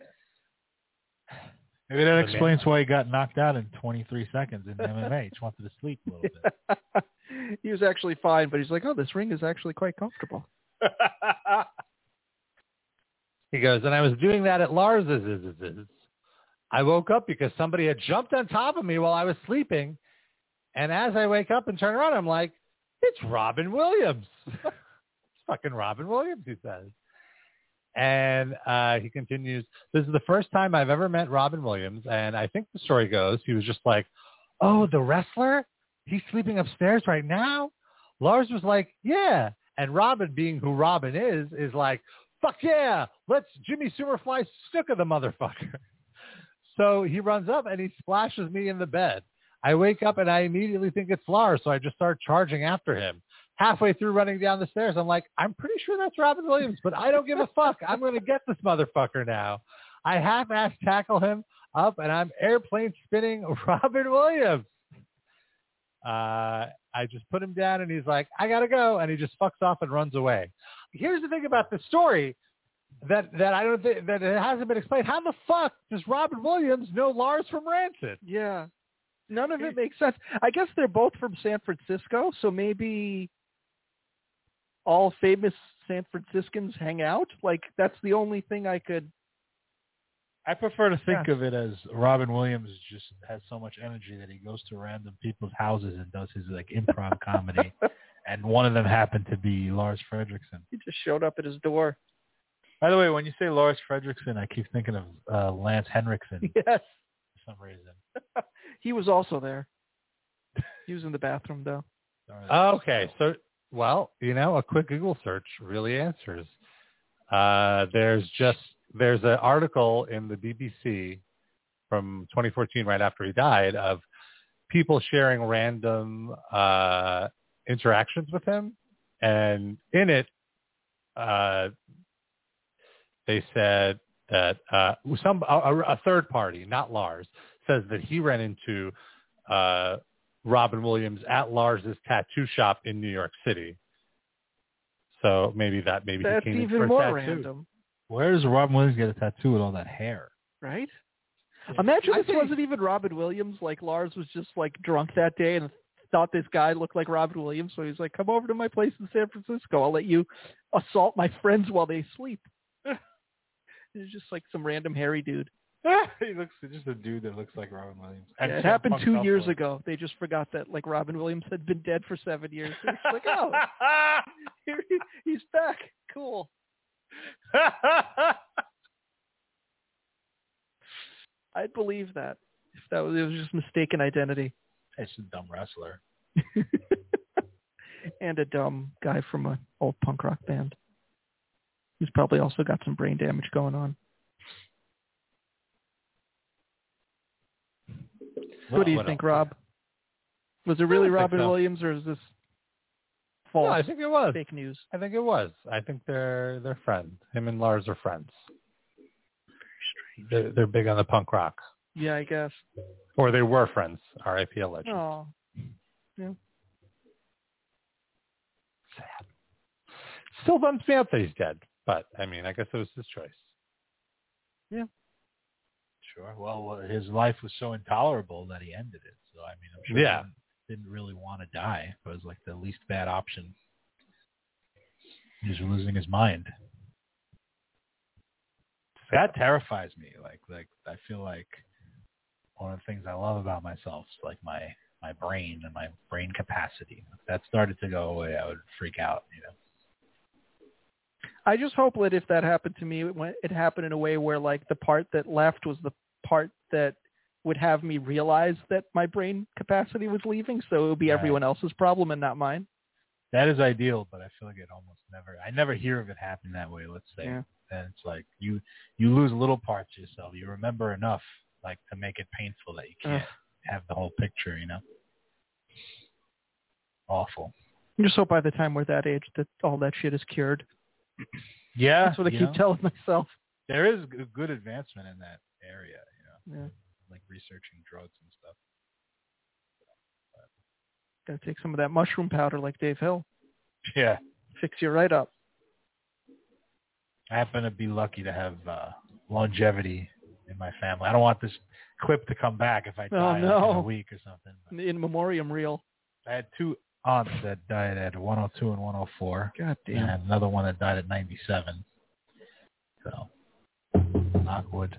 Maybe that explains why he got knocked out in twenty-three seconds in M M A. He just wanted to sleep a little bit. He was actually fine, but he's like, oh, this ring is actually quite comfortable. He goes, and I was doing that at Lars's. I woke up because somebody had jumped on top of me while I was sleeping. And as I wake up and turn around, I'm like, it's Robin Williams. It's fucking Robin Williams, he says. And uh, he continues, this is the first time I've ever met Robin Williams. And I think the story goes, he was just like, oh, the wrestler? He's sleeping upstairs right now? Lars was like, yeah. And Robin, being who Robin is, is like, fuck yeah, let's Jimmy Superfly Snuka the motherfucker. So he runs up and he splashes me in the bed. I wake up and I immediately think it's Lars, so I just start charging after him. Halfway through running down the stairs, I'm like, I'm pretty sure that's Robin Williams, but I don't give a fuck. I'm going to get this motherfucker now. I half-ass tackle him up, and I'm airplane spinning Robin Williams. Uh, I just put him down, and he's like, I got to go, and he just fucks off and runs away. Here's the thing about the story that, that I don't think that it hasn't been explained. How the fuck does Robin Williams know Lars from Rancid? Yeah. None of it makes sense. I guess they're both from San Francisco, so maybe all famous San Franciscans hang out. Like, that's the only thing I could... I prefer to think Yeah. of it as Robin Williams just has so much energy that he goes to random people's houses and does his like improv comedy. And one of them happened to be Lars Fredrickson. He just showed up at his door. By the way, when you say Lars Fredrickson, I keep thinking of uh, Lance Henriksen Yes. for some reason. He was also there. He was in the bathroom, though. Okay, so, well, you know, a quick Google search really answers. Uh, there's just, there's an article in the B B C from twenty fourteen, right after he died, of people sharing random uh, interactions with him. And in it, uh, they said that uh, some a, a third party, not Lars, says that he ran into uh, Robin Williams at Lars's tattoo shop in New York City. So maybe that maybe That's he came in for even a more tattoo. random, Where does Robin Williams get a tattoo with all that hair? right? Imagine I this think- wasn't even Robin Williams. Like, Lars was just, like, drunk that day and thought this guy looked like Robin Williams. So he's like, come over to my place in San Francisco. I'll let you assault my friends while they sleep. It's just like some random hairy dude. He looks just a dude that looks like Robin Williams. Yeah, And it Sam happened Punk two also. years ago. They just forgot that, like, Robin Williams had been dead for seven years. It's like, oh, here he, he's back. Cool. I'd believe that if that was, it was just mistaken identity. It's a dumb wrestler. And a dumb guy from an old punk rock band. He's probably also got some brain damage going on. What do you What think, else? Rob? Was it I really don't think Robin so. Williams, or is this false? No, I think it was. Fake news. I think it was. I think they're they're friends. Him and Lars are friends. They're, they're big on the punk rock, Yeah, I guess. or they were friends. R I P legend. Oh, yeah. Sad. Still bums me out that he's dead, but I mean, I guess it was his choice. Sure. Well, his life was so intolerable that he ended it. So, I mean, I'm sure Yeah. he didn't really want to die. It was like the least bad option. He was losing his mind. That terrifies me. Like, like I feel like one of the things I love about myself is like my my brain and my brain capacity. If that started to go away, I would freak out, you know. I just hope that if that happened to me, it, went, it happened in a way where, like, the part that left was the part that would have me realize that my brain capacity was leaving, so it would be Right. everyone else's problem and not mine. That is ideal, but I feel like it almost never. I never hear of it happen that way. Let's say, Yeah. and it's like you you lose little parts of yourself. You remember enough, like, to make it painful that you can't Ugh. have the whole picture. You know, awful. I just hope by the time we're that age that all that shit is cured. Yeah, That's what I you keep know, telling myself. there is g- good advancement in that area. You know, Yeah. like researching drugs and stuff. Got to take some of that mushroom powder like Dave Hill. Yeah, Fix you right up. I happen to be lucky to have uh, longevity in my family. I don't want this clip to come back if I die Oh, like, in no. a week or something. But In memoriam reel. I had two aunts that died at one oh two and one oh four. God damn. And another one that died at ninety-seven. So, knock wood.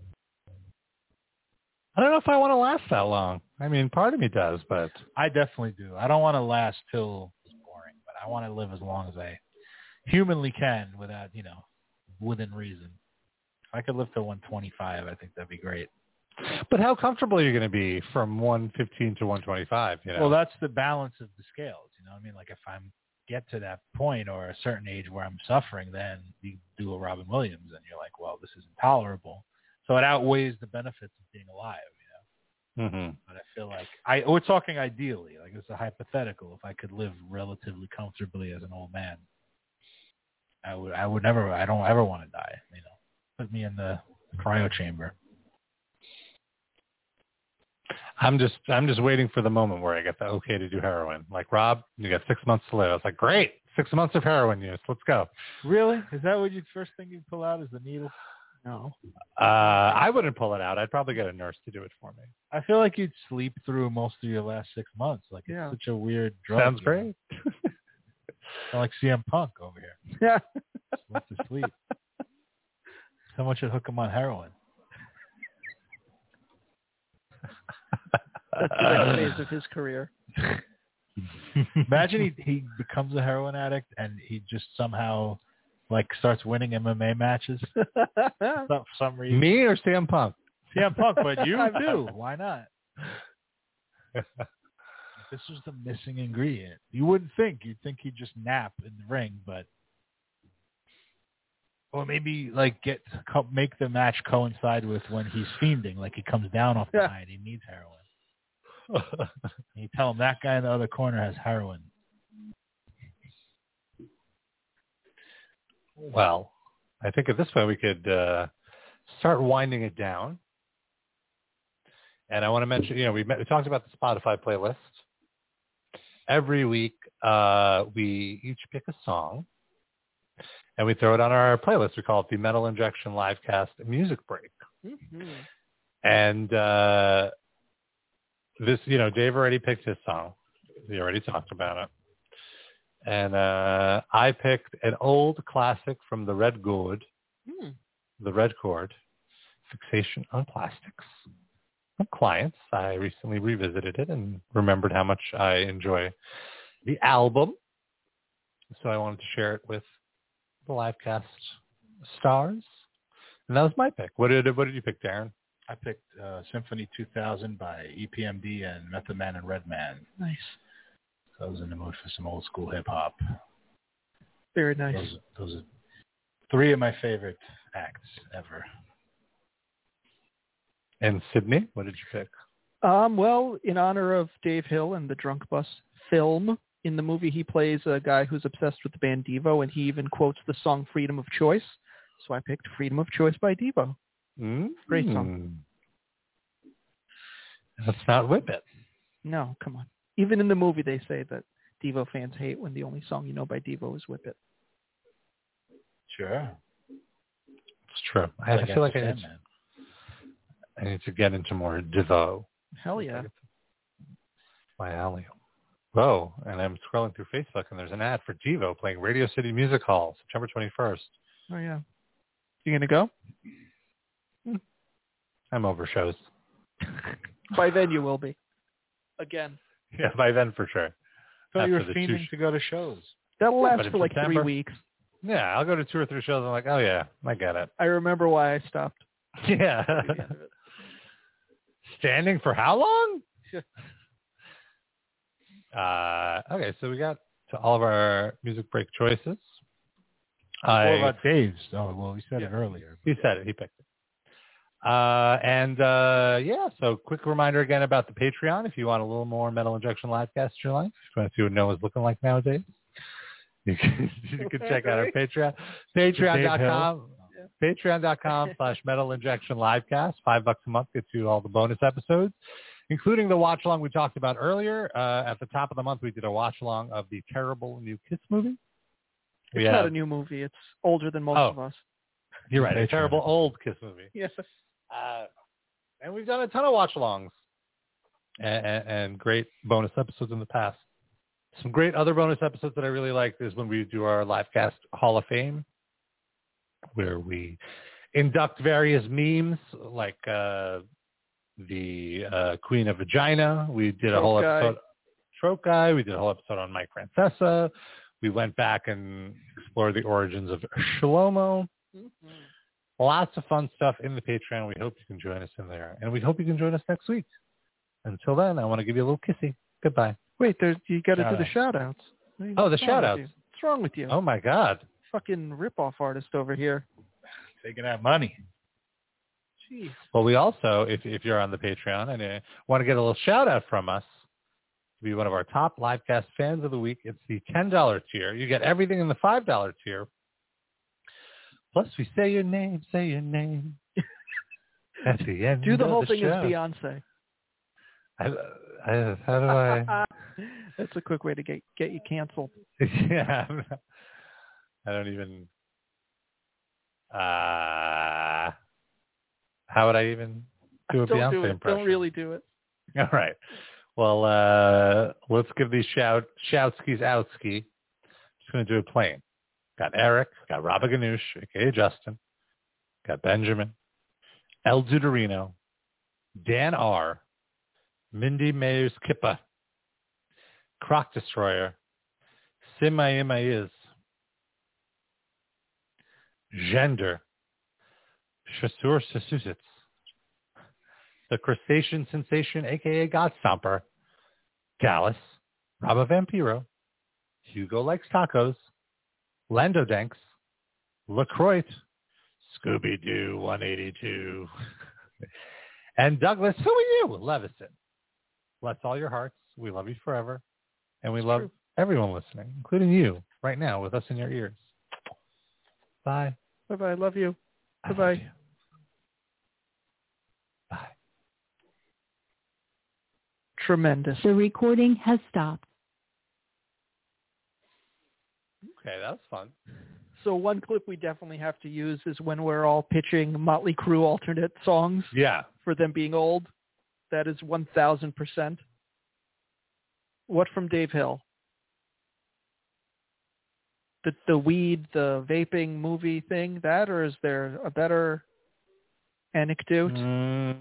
I don't know if I want to last that long. I mean, part of me does, but I definitely do. I don't want to last till it's boring, but I want to live as long as I humanly can without, you know, within reason. If I could live to one twenty-five, I think that'd be great. but how comfortable are you going to be from one fifteen to one twenty-five? You know? Well, that's the balance of the scales. You know what I mean? Like if I'm get to that point or a certain age where I'm suffering, then you do a Robin Williams and you're like, well, this is intolerable. So it outweighs the benefits of being alive, you know? Mm-hmm. But I feel like I we're talking ideally, like it's a hypothetical. If I could live relatively comfortably as an old man, I would I would never I don't ever want to die, you know. Put me in the cryo chamber. I'm just I'm just waiting for the moment where I get the okay to do heroin. Like, Rob, you got six months to live. I was like, great, six months of heroin use. Let's go. Really? Is that what you first thing you pull out is the needle? No. Uh, I wouldn't pull it out. I'd probably get a nurse to do it for me. I feel like you'd sleep through most of your last six months. Like it's Yeah. such a weird drug. Sounds you know? great. Sound like C M Punk over here. Yeah. Just went to sleep. Someone should hook him on heroin. That's the next phase of his career. Imagine he he becomes a heroin addict and he just somehow like starts winning M M A matches for some reason. Me or C M Punk? C M Punk, but you too. Why not? This was the missing ingredient. You wouldn't think. You'd think he'd just nap in the ring, but or maybe like get co- make the match coincide with when he's fiending, like he comes down off the Yeah. high and he needs heroin. And you tell him that guy in the other corner has heroin. Well, I think at this point we could uh, start winding it down. And I want to mention, you know, we, met, we talked about the Spotify playlist. Every week uh, we each pick a song and we throw it on our playlist. We call it the Metal Injection Livecast Music Break. Mm-hmm. And uh, this, you know, Dave already picked his song. He already talked about it. And uh, I picked an old classic from the Red Gourd, Hmm. the Red Chord, Fixation on Plastics. From Clients. I recently revisited it and remembered how much I enjoy the album. So I wanted to share it with the Livecast stars. And that was my pick. What did what did you pick, Darren? I picked uh, Symphony two thousand by E P M D and Method Man and Redman. Nice. So I was in the mood for some old school hip hop. Very nice. Those, those are three of my favorite acts ever. And Sydney, what did you pick? Um, well, in honor of Dave Hill and the Drunk Bus film, in the movie he plays a guy who's obsessed with the band Devo, and he even quotes the song Freedom of Choice. So I picked Freedom of Choice by Devo. Mm-hmm. Great song. Let's not whip it. No, come on. Even in the movie they say that Devo fans hate when the only song you know by Devo is Whip It. Sure. It's true. I, I feel like I need, to, I need to get into more Devo. Hell yeah. My alley. Whoa, and I'm scrolling through Facebook and there's an ad for Devo playing Radio City Music Hall, September twenty-first. Oh, yeah. You going to go? I'm over shows. By then you will be. again. Yeah, by then for sure. So you were After the two fiending sh- to go to shows. That'll Yeah, last but in for like September- three weeks. Yeah, I'll go to two or three shows. I'm like, oh yeah, I get it. I remember why I stopped. Yeah. At the end of it. Standing for how long? uh, okay, so we got to all of our music break choices. What I, about Dave's? Oh, well, we said Yeah. it earlier. he said it. He picked it. Uh, and uh, yeah, so quick reminder again about the Patreon. If you want a little more Metal Injection Livecast in your life, if you want to see what Noah's looking like nowadays, you can, you can check out our Patreon. Patreon dot com. Patreon.com slash Metal Injection Livecast. Five bucks a month gets you all the bonus episodes, including the watch along we talked about earlier. Uh, at the top of the month, we did a watch along of the terrible new Kiss movie. We It's have, not a new movie. It's older than most Oh. of us. You're right, a Patreon. terrible old Kiss movie. Yes. Uh, and we've done a ton of watch alongs and, and, and great bonus episodes in the past. Some great other bonus episodes that I really liked is when we do our Livecast Hall of Fame, where we induct various memes like uh, the uh, Queen of Vagina. We did a Trope whole Guy. episode, Trope Guy. We did a whole episode on Mike Francesa. We went back and explored the origins of Shlomo. Mm-hmm. Lots of fun stuff in the Patreon. We hope you can join us in there. And we hope you can join us next week. Until then, I want to give you a little kissy. Goodbye. Wait, there's you got to do the Shout-outs. shout-outs. What- Oh, the what's wrong with shout-outs. you? What's wrong with you? Oh, my God. Fucking rip-off artist over here. Taking that money. Jeez. Well, we also, if if you're on the Patreon and you want to get a little shout-out from us, to be one of our top Livecast fans of the week, it's the ten dollars tier. You get everything in the five dollars tier. Plus, we say your name, say your name at the end Do the of whole the thing show. as Beyonce. I, I, how do I? That's a quick way to get get you canceled. Yeah, I'm not- I don't even. Uh, how would I even do a Don't Beyonce do it. impression? Don't really do it. All right. Well, uh, let's give these shout shoutskis outski. Just going to do it plain. Got Eric, got Robert Ganoush, aka Justin, got Benjamin, El Duderino, Dan R, Mindy Mayers Kippa, Croc Destroyer, Simayimayiz, Gender, Shasur Sasusitz, the Crustacean Sensation, aka God Stomper, Gallus, Rabba Vampiro, Hugo Likes Tacos, Lando Danks, LaCroix, Scooby-Doo one eighty-two, and Douglas, who are you? Levison. Bless all your hearts. We love you forever. And we love true. everyone listening, including you right now with us in your ears. Bye. Bye-bye. Love you. I love Bye-bye. you. Bye. Tremendous. The recording has stopped. Okay, that was fun. So one clip we definitely have to use is when we're all pitching Motley Crue alternate songs Yeah. for them being old. That is one thousand percent. What from Dave Hill? The the weed, the vaping movie thing, that, or is there a better anecdote? Mm.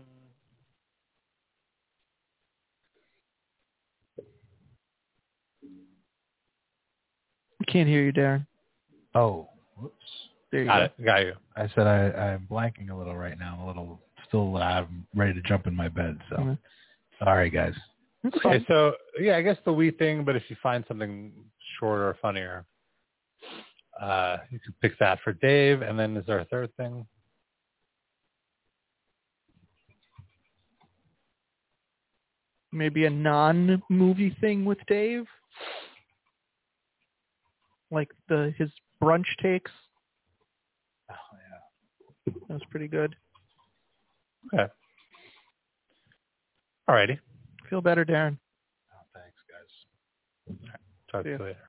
I can't hear you, Darren. Oh, whoops. There you Got go. it. Got you. I said I, I'm blanking a little right now. I'm a little still. I'm ready to jump in my bed. So Mhm. sorry, guys. That's Okay, fine. so yeah, I guess the we thing, but if you find something shorter or funnier, uh, you can pick that for Dave. And then is there a third thing? Maybe a non-movie thing with Dave, like the his brunch takes. Oh yeah. That was pretty good. Okay. All righty. Feel better, Darren. Oh, thanks, guys. Talk See to ya. you later.